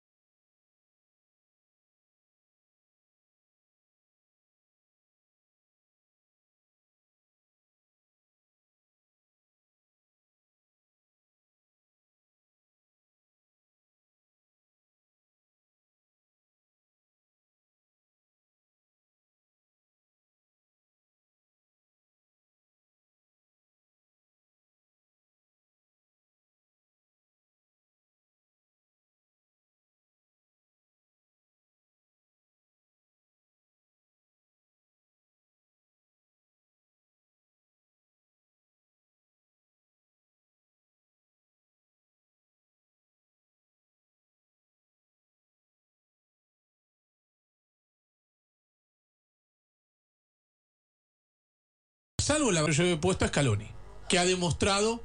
salvo la yo he puesto a Scaloni, que ha demostrado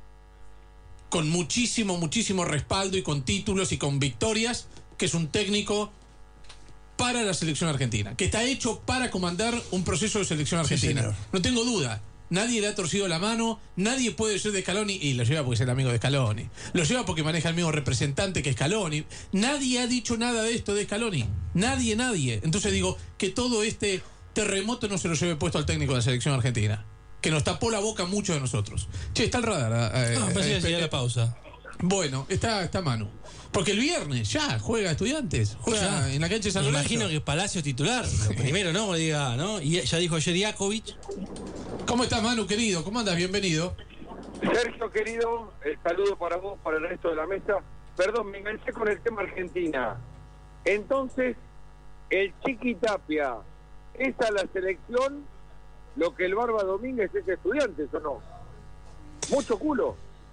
con muchísimo respaldo y con títulos y con victorias que es un técnico para la selección argentina, que está hecho para comandar un proceso de selección argentina. Sí, no tengo duda. Nadie le ha torcido la mano, nadie puede ser de Scaloni, y lo lleva porque es el amigo de Scaloni, lo lleva porque maneja el mismo representante que Scaloni. Nadie ha dicho nada de esto de Scaloni, nadie. Entonces digo, que todo este terremoto no se lo lleve puesto al técnico de la selección argentina, que nos tapó la boca mucho de nosotros. Che, está el radar. Pensé que sería la pausa. Bueno, está Manu. Porque el viernes ya juega Estudiantes, juega en la cancha de San Lorenzo. Imagino que Palacio titular, primero, ¿no? Diga, ¿no? Y ya dijo ayer Jakovic. ¿Cómo estás, Manu, querido? ¿Cómo andas? Bienvenido. Sergio, querido, el saludo para vos, para el resto de la mesa. Perdón, me enganché con el tema Argentina. Entonces, el Chiqui Tapia es a la selección lo que el Barba Domínguez es Estudiantes, ¿o no? Mucho culo.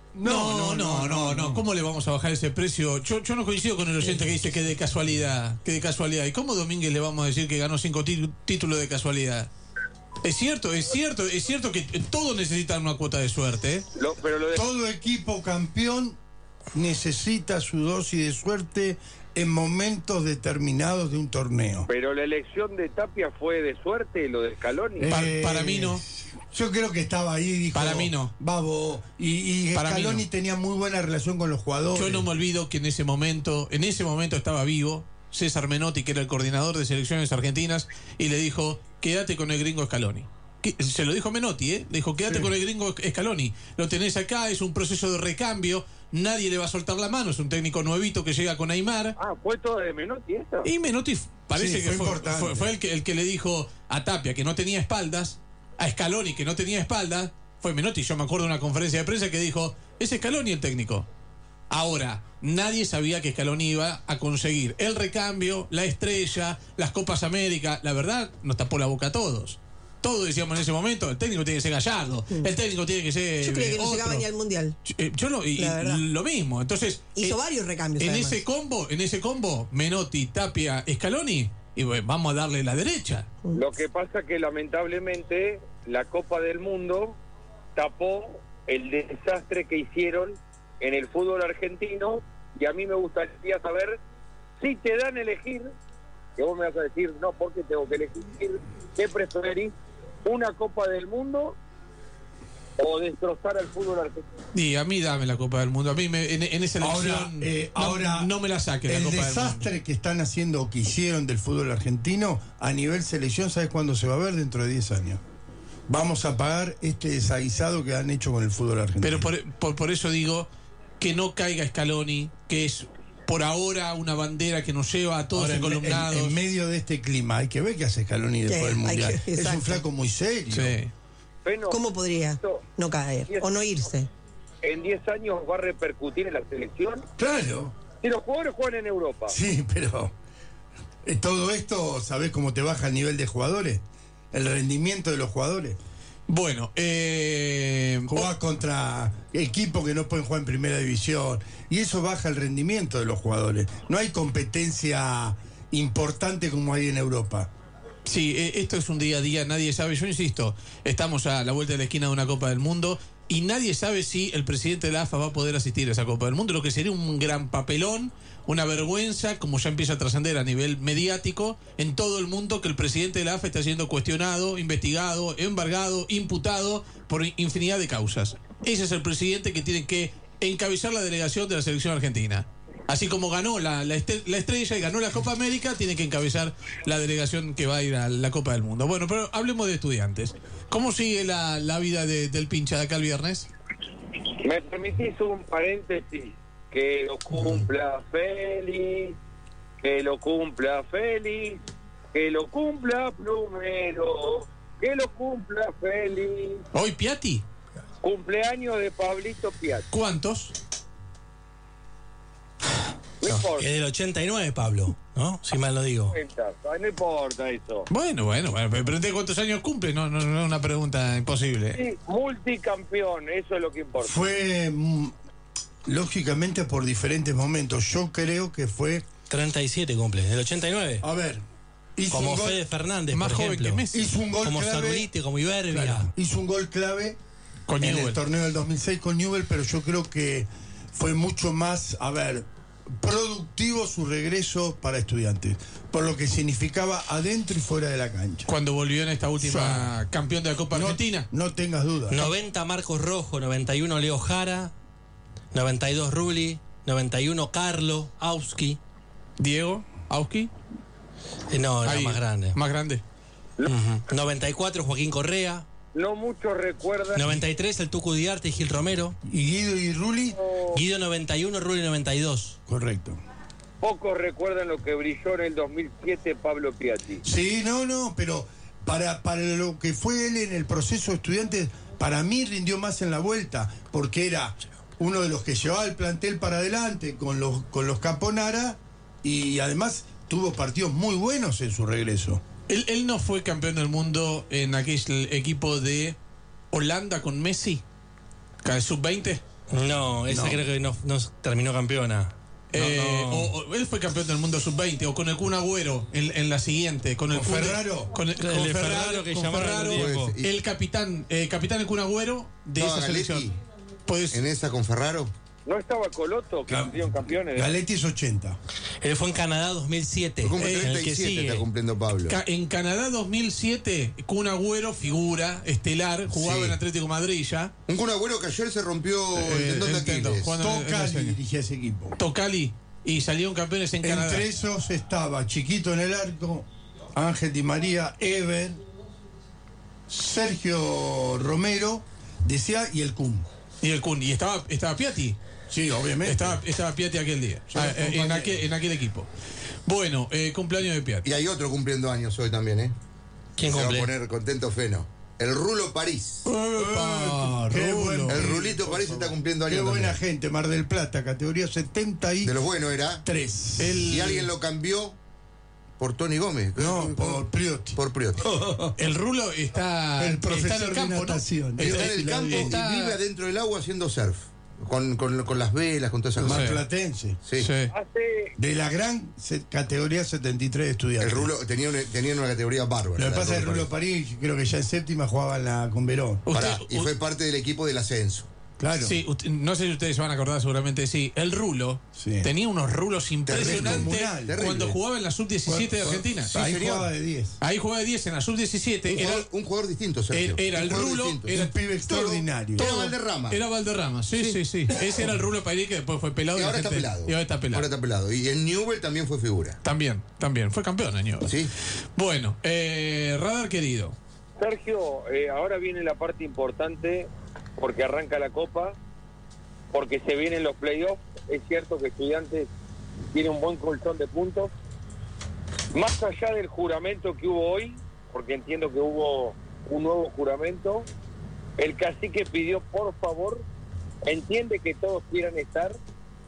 No. ¿Cómo le vamos a bajar ese precio? Yo no coincido con el oyente que dice que de casualidad. ¿Y cómo Domínguez le vamos a decir que ganó 5 títulos de casualidad? Es cierto que todos necesitan una cuota de suerte. Todo equipo campeón necesita su dosis de suerte en momentos determinados de un torneo. Pero la elección de Tapia fue de suerte, lo de Scaloni. Para mí no. Yo creo que estaba ahí y dijo, para mí no. Babo. Y Scaloni tenía muy buena relación con los jugadores. Yo no me olvido que en ese momento estaba vivo César Menotti, que era el coordinador de selecciones argentinas, y le dijo, quédate con el gringo Scaloni. Se lo dijo Menotti, Le dijo, quédate con el gringo Scaloni. Lo tenés acá, es un proceso de recambio, nadie le va a soltar la mano, es un técnico nuevito que llega con Aymar. ¿Fue todo de Menotti esto? Y Menotti parece que fue el que le dijo a Tapia que no tenía espaldas, a Scaloni que no tenía espaldas, fue Menotti. Yo me acuerdo de una conferencia de prensa que dijo, es Scaloni el técnico. Ahora, nadie sabía que Scaloni iba a conseguir el recambio, la estrella, las Copas América. La verdad, nos tapó la boca a todos. Todos decíamos en ese momento, el técnico tiene que ser Gallardo, el técnico tiene que ser yo creía que no otro. llegaba ni al Mundial. Lo mismo. Entonces, hizo varios recambios. En ese combo, Menotti, Tapia, Scaloni, y bueno, vamos a darle la derecha. Lo que pasa que lamentablemente la Copa del Mundo tapó el desastre que hicieron en el fútbol argentino, y a mí me gustaría saber si te dan a elegir, que vos me vas a decir, no, porque tengo que elegir, ¿qué preferís? ¿Una Copa del Mundo o destrozar al fútbol argentino? Y a mí dame la Copa del Mundo. A mí en esa elección no me la saque la Copa del Mundo. El desastre que están haciendo o que hicieron del fútbol argentino a nivel selección, ¿sabes cuándo se va a ver? Dentro de 10 años. Vamos a pagar este desaguisado que han hecho con el fútbol argentino. Pero por eso digo que no caiga Scaloni, que es por ahora una bandera que nos lleva a todos encolumnados. En medio de este clima, hay que ver qué hace Scaloni después del Mundial. Es un flaco muy serio. Sí. Bueno, ¿cómo podría no caer o no irse? ¿En 10 años va a repercutir en la selección? Claro. Si los jugadores juegan en Europa. Sí, pero todo esto, ¿sabés cómo te baja el nivel de jugadores? El rendimiento de los jugadores. Bueno, jugás contra equipos que no pueden jugar en primera división y eso baja el rendimiento de los jugadores. No hay competencia importante como hay en Europa. Sí, esto es un día a día, nadie sabe. Yo insisto, estamos a la vuelta de la esquina de una Copa del Mundo y nadie sabe si el presidente de la AFA va a poder asistir a esa Copa del Mundo, lo que sería un gran papelón, una vergüenza, como ya empieza a trascender a nivel mediático en todo el mundo, que el presidente de la AFA está siendo cuestionado, investigado, embargado, imputado por infinidad de causas. Ese es el presidente que tiene que encabezar la delegación de la selección argentina. Así como ganó la estrella y ganó la Copa América, tiene que encabezar la delegación que va a ir a la Copa del Mundo. Bueno, pero hablemos de Estudiantes. ¿Cómo sigue la vida del pincha de acá el viernes? ¿Me permitís un paréntesis? Que lo cumpla feliz, que lo cumpla feliz, que lo cumpla Plumero, que lo cumpla feliz. ¿Hoy Piatti? Cumpleaños de Pablito Piatti. ¿Cuántos? No importa. Es del 89, Pablo, ¿no? Si mal lo digo. No importa eso. Bueno, pero ¿de cuántos años cumple? No es una pregunta imposible. Sí, multicampeón, eso es lo que importa. Fue, lógicamente, por diferentes momentos. Yo creo que fue... 37 cumple, del 89. A ver, hizo como un gol, Fede Fernández, más por joven ejemplo. que Messi. Hizo un gol como clave, Cerulite, como Iberbia. claro, hizo un gol clave con en Newell. el torneo del 2006 con Newell, pero yo creo que fue mucho más, productivo su regreso para Estudiantes, por lo que significaba adentro y fuera de la cancha. Cuando volvió en esta última campeón de la Copa Argentina. No tengas dudas. 90 Marcos Rojo, 91 Leo Jara, 92 Rulli, 91 Carlo, Auski. Diego, Auski. No, era Ahí, más grande. Más grande. 94 Joaquín Correa. No muchos recuerdan. 93 el Tucu Diarte y Gil Romero. ¿Y Guido y Rulli? Guido 91, Rulli 92. Correcto. Pocos recuerdan lo que brilló en el 2007 Pablo Piatti. Sí, pero para lo que fue él en el proceso de Estudiantes, para mí rindió más en la vuelta, porque era uno de los que llevaba el plantel para adelante con los Caponara y además tuvo partidos muy buenos en su regreso. Él no fue campeón del mundo en aquel equipo de Holanda con Messi, sub-20. No, esa creo que no terminó campeona. O él fue campeón del mundo sub-20 o con el Kun Agüero en la siguiente, con el ¿Con Ferraro? Con Ferraro que llamaron el capitán el Kun Agüero de esa selección. ¿En esa con Ferraro? ¿No estaba Coloto, que fueron campeones? Galetti es 80. Él fue en Canadá 2007. Cumple el que 37 sigue. está cumpliendo Pablo. En Canadá 2007, Kun Agüero, figura estelar, jugaba en Atlético Madrid ya. Un Kun Agüero que ayer se rompió el tendón de Aquiles. Tocali dirigía ese equipo. Tocali, y salieron campeones en Canadá. Entre esos estaba Chiquito en el arco, Ángel Di María, Ever, Sergio Romero, decía, y el Kun. Y estaba Piatti. Sí, obviamente. Estaba Piatti aquel día, en aquel equipo. Bueno, cumpleaños de Piatti. Y hay otro cumpliendo años hoy también, ¿eh? ¿Quién cumple? Se va a poner contento Feno. El Rulo París. Qué bueno. El Rulito París está cumpliendo años. Qué buena también. gente, Mar del Plata, categoría 73. De los buenos era. Y alguien lo cambió por Tony Gómez. No, por Priotti. Por Priotti. El Rulo está El profesor está en el campo, de natación. ¿no? Está en el campo y vive adentro del agua haciendo surf. Con las velas, con todas esas cosas. Marplatense. Sí. De la gran categoría 73 de estudiantes. El Rulo tenía una categoría bárbara. Lo que pasa es que el Rulo París, creo que ya en séptima jugaba con Verón. Y fue parte del equipo del ascenso. Claro. Sí, no sé si ustedes se van a acordar, seguramente sí. El Rulo tenía unos rulos impresionantes cuando jugaba en la sub-17 de Argentina. Sí, ahí jugaba de 10. Ahí jugaba de 10 en la sub-17. Un jugador distinto, Sergio. Era el Rulo. Era un pibe extraordinario. Era Valderrama. Era Valderrama, sí. Ese era el Rulo Pairí que después fue pelado. Y ahora está pelado. Y ahora está pelado. Y en Newell también fue figura. También. Fue campeón en Newell. Sí. Bueno, Radar querido. Sergio, ahora viene la parte importante porque arranca la Copa, porque se vienen los playoffs. Es cierto que Estudiantes tiene un buen colchón de puntos. Más allá del juramento que hubo hoy, porque entiendo que hubo un nuevo juramento, el cacique pidió, por favor, entiende que todos quieran estar,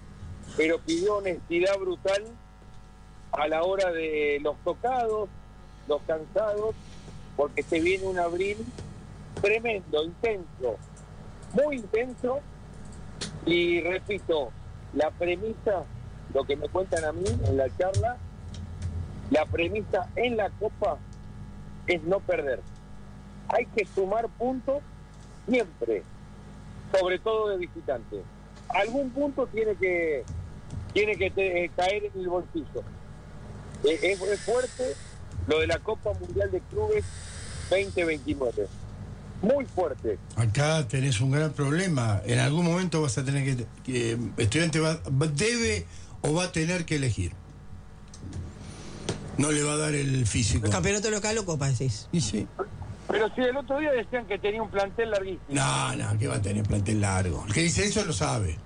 pero pidió honestidad brutal a la hora de los tocados, los cansados, porque se viene un abril tremendo, intenso, muy intenso, y repito, la premisa, lo que me cuentan a mí en la charla, la premisa en la Copa es no perder. Hay que sumar puntos siempre, sobre todo de visitante. Algún punto tiene que caer en el bolsillo. Es fuerte lo de la Copa Mundial de Clubes 2029. Muy fuerte. Acá tenés un gran problema. En algún momento vas a tener que estudiante debe o va a tener que elegir. No le va a dar el físico. ¿El campeonato local o Copa, decís? Y sí. Pero si el otro día decían que tenía un plantel larguísimo. No, que va a tener plantel largo. El que dice eso lo sabe.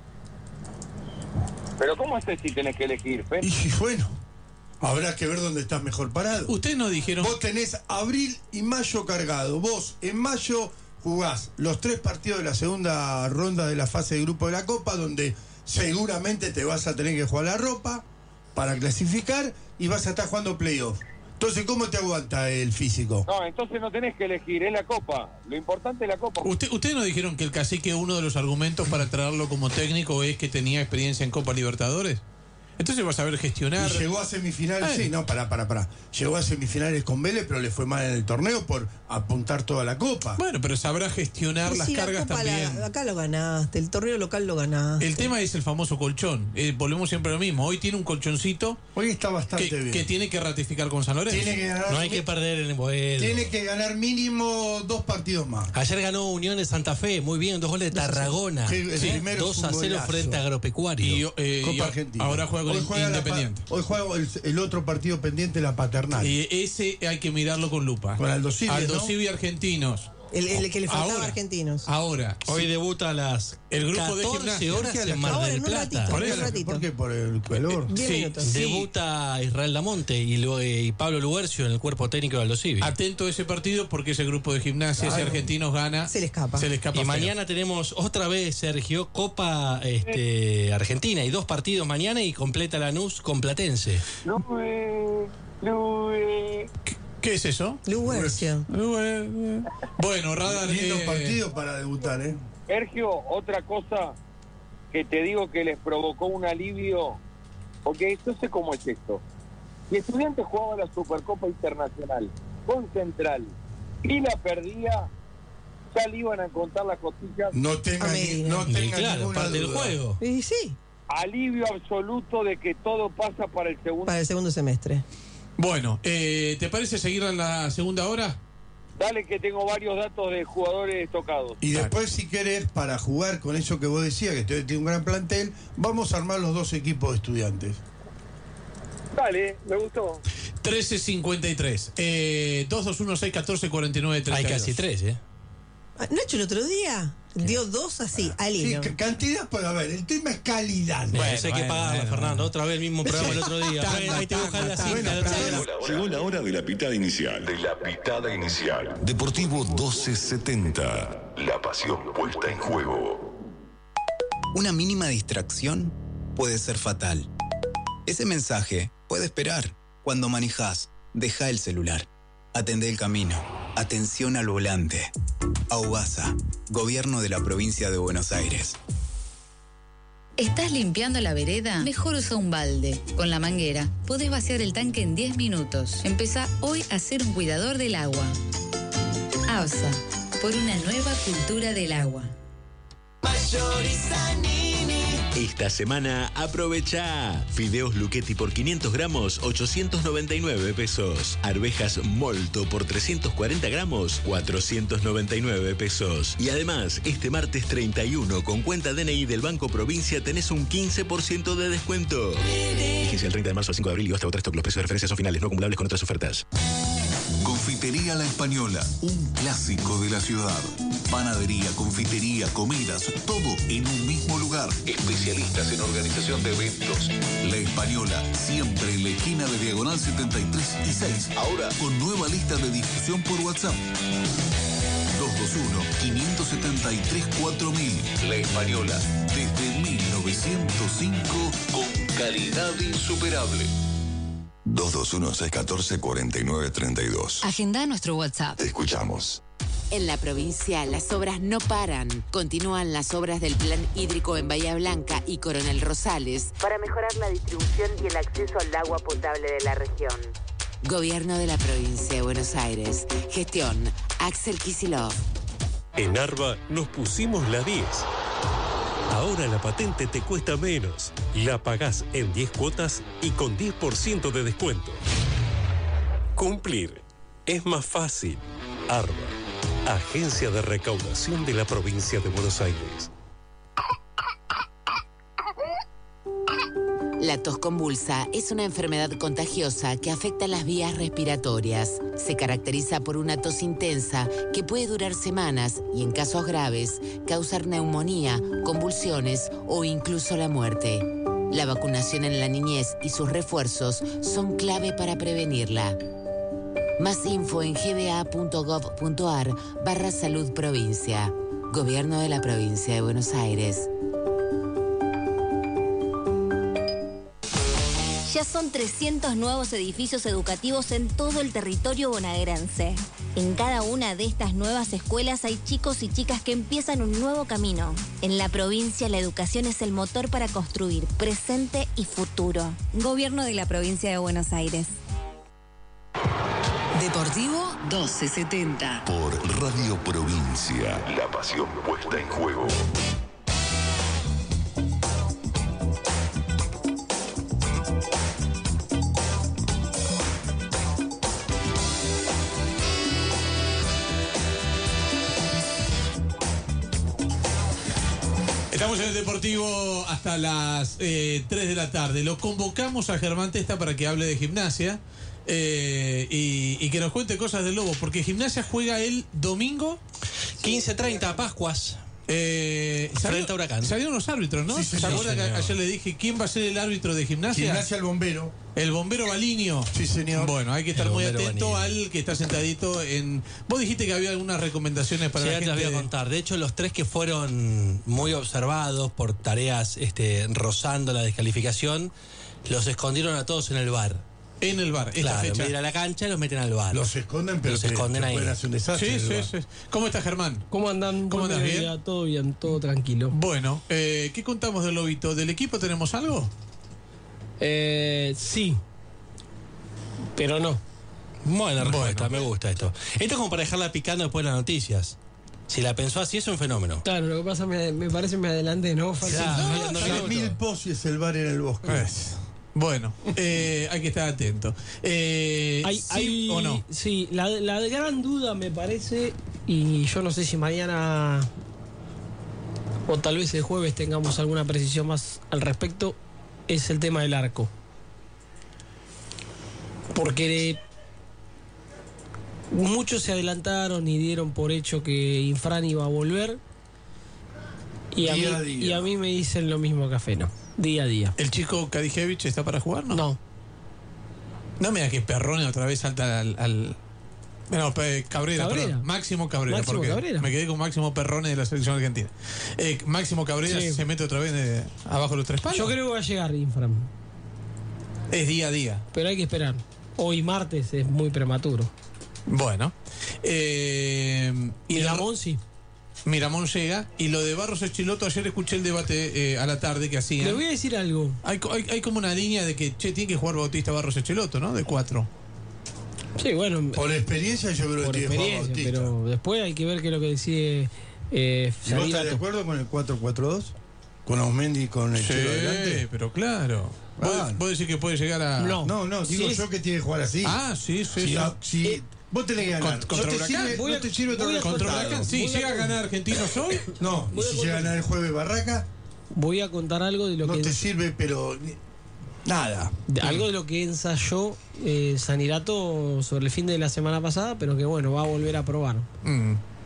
Pero ¿cómo haces si tenés que elegir, Fe? Y bueno, habrá que ver dónde estás mejor parado. Ustedes nos dijeron... Vos tenés abril y mayo cargado. Vos en mayo jugás los 3 partidos de la segunda ronda de la fase de grupo de la Copa, donde seguramente te vas a tener que jugar la ropa para clasificar y vas a estar jugando playoff. Entonces, ¿cómo te aguanta el físico? No, entonces no tenés que elegir, es la Copa. Lo importante es la Copa. Ustedes nos dijeron que el Cacique, uno de los argumentos para traerlo como técnico es que tenía experiencia en Copa Libertadores. Entonces vas a ver gestionar. Y llegó a semifinales, sí, no, pará. Llegó a semifinales con Vélez, pero le fue mal en el torneo por apuntar toda la Copa. Bueno, pero sabrá gestionar las cargas también. Acá lo ganaste, el torneo local lo ganaste. El tema es el famoso colchón. Volvemos siempre a lo mismo. Hoy tiene un colchoncito. Hoy está bastante bien. Que tiene que ratificar con San Lorenzo. Tiene que ganar, no hay que perder el vuelo. Tiene que ganar mínimo 2 partidos más. Ayer ganó Unión de Santa Fe, muy bien, 2 goles de Tarragona. Sí, 2-0 frente a Agropecuario. Copa Argentina. Ahora juega con Independiente. Hoy juega el otro partido pendiente, la Paternal. Y ese hay que mirarlo con lupa. Con Aldo Civi, Aldosivi, Argentinos. El que le faltaba a Argentinos. Ahora. Hoy debuta a las el grupo 14 de gimnasia. horas en Mar del Plata. ¿Por qué? ¿Por el calor? Sí, debuta Israel Damonte y Pablo Luercio en el cuerpo técnico de Aldo Civi. Atento a ese partido porque ese grupo de gimnasia, si Argentinos gana, se le escapa. Y mañana tenemos otra vez, Sergio, Copa Argentina. Y 2 partidos mañana y completa Lanús con Platense. ¿Qué es eso? Luercio. Bueno, Radar. Lindo partido para debutar, Sergio, otra cosa que te digo que les provocó un alivio, porque no sé cómo es esto. Si Estudiantes jugaba la Supercopa Internacional con Central y la perdía, ya le iban a contar las costillas. No tenga claro, ninguna parte del duda. juego. Y sí. Alivio absoluto de que todo pasa para el segundo semestre. Bueno, ¿te parece seguir en la segunda hora? Dale, que tengo varios datos de jugadores tocados. Y después, si querés, para jugar con eso que vos decías, que tiene un gran plantel, vamos a armar los 2 equipos de Estudiantes. Dale, me gustó. 13.53. 221-614-49-32. Hay casi 3, Nacho el otro día dio 2 así, al hilo. Sí, cantidad puede haber, el tema es calidad. Bueno, eso hay que pagarla, Fernando. Otra vez el mismo programa el otro día. Ahí te buscan la cinta. Llegó la hora de la pitada inicial. Deportivo 1270. La pasión puesta en juego. Una mínima distracción puede ser fatal. Ese mensaje puede esperar. Cuando manejás, deja el celular. Atendé el camino. Atención al volante. AUBASA, Gobierno de la Provincia de Buenos Aires. ¿Estás limpiando la vereda? Mejor usa un balde. Con la manguera podés vaciar el tanque en 10 minutos. Empezá hoy a ser un cuidador del agua. AUBASA, por una nueva cultura del agua. Esta semana aprovecha fideos Luchetti por 500 gramos, 899 pesos. Arvejas Molto por 340 gramos, 499 pesos. Y además, este martes 31, con cuenta DNI del Banco Provincia, tenés un 15% de descuento. Vigencia el 30 de marzo al 5 de abril y hasta otra stock. Los precios de referencia son finales, no acumulables con otras ofertas. Confitería La Española, un clásico de la ciudad. Panadería, confitería, comidas, todo en un mismo lugar. Especialistas en organización de eventos. La Española, siempre en la esquina de Diagonal 73 y 6. Ahora con nueva lista de difusión por WhatsApp. 221-573-4000. La Española, desde 1905, con calidad insuperable. 221-614-4932. Agenda nuestro WhatsApp. Te escuchamos. En la provincia, las obras no paran. Continúan las obras del Plan Hídrico en Bahía Blanca y Coronel Rosales Para mejorar la distribución y el acceso al agua potable de la región. Gobierno de la provincia de Buenos Aires. Gestión Axel Kicillof. En Arba nos pusimos la 10. Ahora la patente te cuesta menos. La pagás en 10 cuotas y con 10% de descuento. Cumplir es más fácil. Arba, Agencia de Recaudación de la Provincia de Buenos Aires. La tos convulsa es una enfermedad contagiosa que afecta las vías respiratorias. Se caracteriza por una tos intensa que puede durar semanas y, en casos graves, causar neumonía, convulsiones o incluso la muerte. La vacunación en la niñez y sus refuerzos son clave para prevenirla. Más info en gba.gov.ar/salud provincia. Gobierno de la Provincia de Buenos Aires. Ya son 300 nuevos edificios educativos en todo el territorio bonaerense. En cada una de estas nuevas escuelas hay chicos y chicas que empiezan un nuevo camino. En la provincia, la educación es el motor para construir presente y futuro. Gobierno de la Provincia de Buenos Aires. Deportivo 1270. Por Radio Provincia, la pasión puesta en juego. Estamos en el Deportivo hasta las 3 de la tarde. Lo convocamos a Germán Testa para que hable de Gimnasia y que nos cuente cosas del Lobo, porque Gimnasia juega el domingo 15:30, Pascuas. Frente a Huracán. Salieron los árbitros, ¿no? Sí, ¿Se señor. acuerdan que ayer le dije quién va a ser el árbitro de Gimnasia? Gimnasia el bombero. El bombero Baliño. Sí, señor. Bueno, hay que estar El muy bombero atento Baliño. al que está sentadito en... Vos dijiste que había algunas recomendaciones para Sí, la ya te gente. las voy a contar. De hecho, los tres que fueron muy observados por tareas rozando la descalificación, los escondieron a todos en el bar. En el bar, esta Claro, en fecha. vez de ir a la cancha, los meten al bar. Los esconden, pero Los esconden ahí. pueden hacer un desastre. Sí, del sí, bar. sí. ¿Cómo está Germán? ¿Cómo andan? ¿Cómo andas? Buen ¿Bien? día, todo bien, todo tranquilo. Bueno, ¿qué contamos del Lobito? ¿Del equipo tenemos algo? Sí, pero no. Buena respuesta, me gusta esto. Esto es como para dejarla picando después de las noticias. Si la pensó así, es un fenómeno. Claro, lo que pasa me parece me adelanté, ¿no? Claro, no, 3.000 pozos y es el bar en el bosque. Bueno, hay que estar atento. ¿Sí o no? Sí, la gran duda me parece, y yo no sé si mañana o tal vez el jueves tengamos alguna precisión más al respecto, es el tema del arco. Porque muchos se adelantaron y dieron por hecho que Infran iba a volver. Y Día a día. y a mí me dicen lo mismo que a Feno. Día a día. ¿El chico Kadijevich está para jugar? No. No me da que Perrone otra vez salta al... Bueno, Cabrera. Perdón. Máximo Cabrera. Máximo porque Cabrera. me quedé con Máximo Perrone de la selección argentina. Máximo Cabrera Sí. se mete otra vez abajo de los tres palos. Yo creo que va a llegar Infran. Es día a día. Pero hay que esperar. Hoy martes es muy prematuro. Bueno. Miramón sí. Miramón llega. Y lo de Barros Echiloto, ayer escuché el debate a la tarde que hacían. Le voy a decir algo. Hay como una línea de que, tiene que jugar Bautista Barros Echiloto, ¿no? De 4. Sí, bueno. Por experiencia yo creo Por que tiene que jugar experiencia, Bautista. pero después hay que ver qué es lo que decide ¿Y vos estás de Sanirato. acuerdo con el 4-4-2? ¿Con Osmendi y con el Sí, Chelo adelante? pero claro. ¿Vos decís que puede llegar a...? No, digo yo que tiene que jugar así. Si vos tenés que ganar. Contra ¿No te Huracán. sirve, no te sirve otro Contra resultado? Huracán. Sí, llega a ganar Argentinos hoy. No, y si llega a ganar el jueves Barraca, Voy a contar algo de lo no que te sirve, pero nada. algo de lo que ensayó Sanirato sobre el fin de la semana pasada, pero que bueno, va a volver a probar.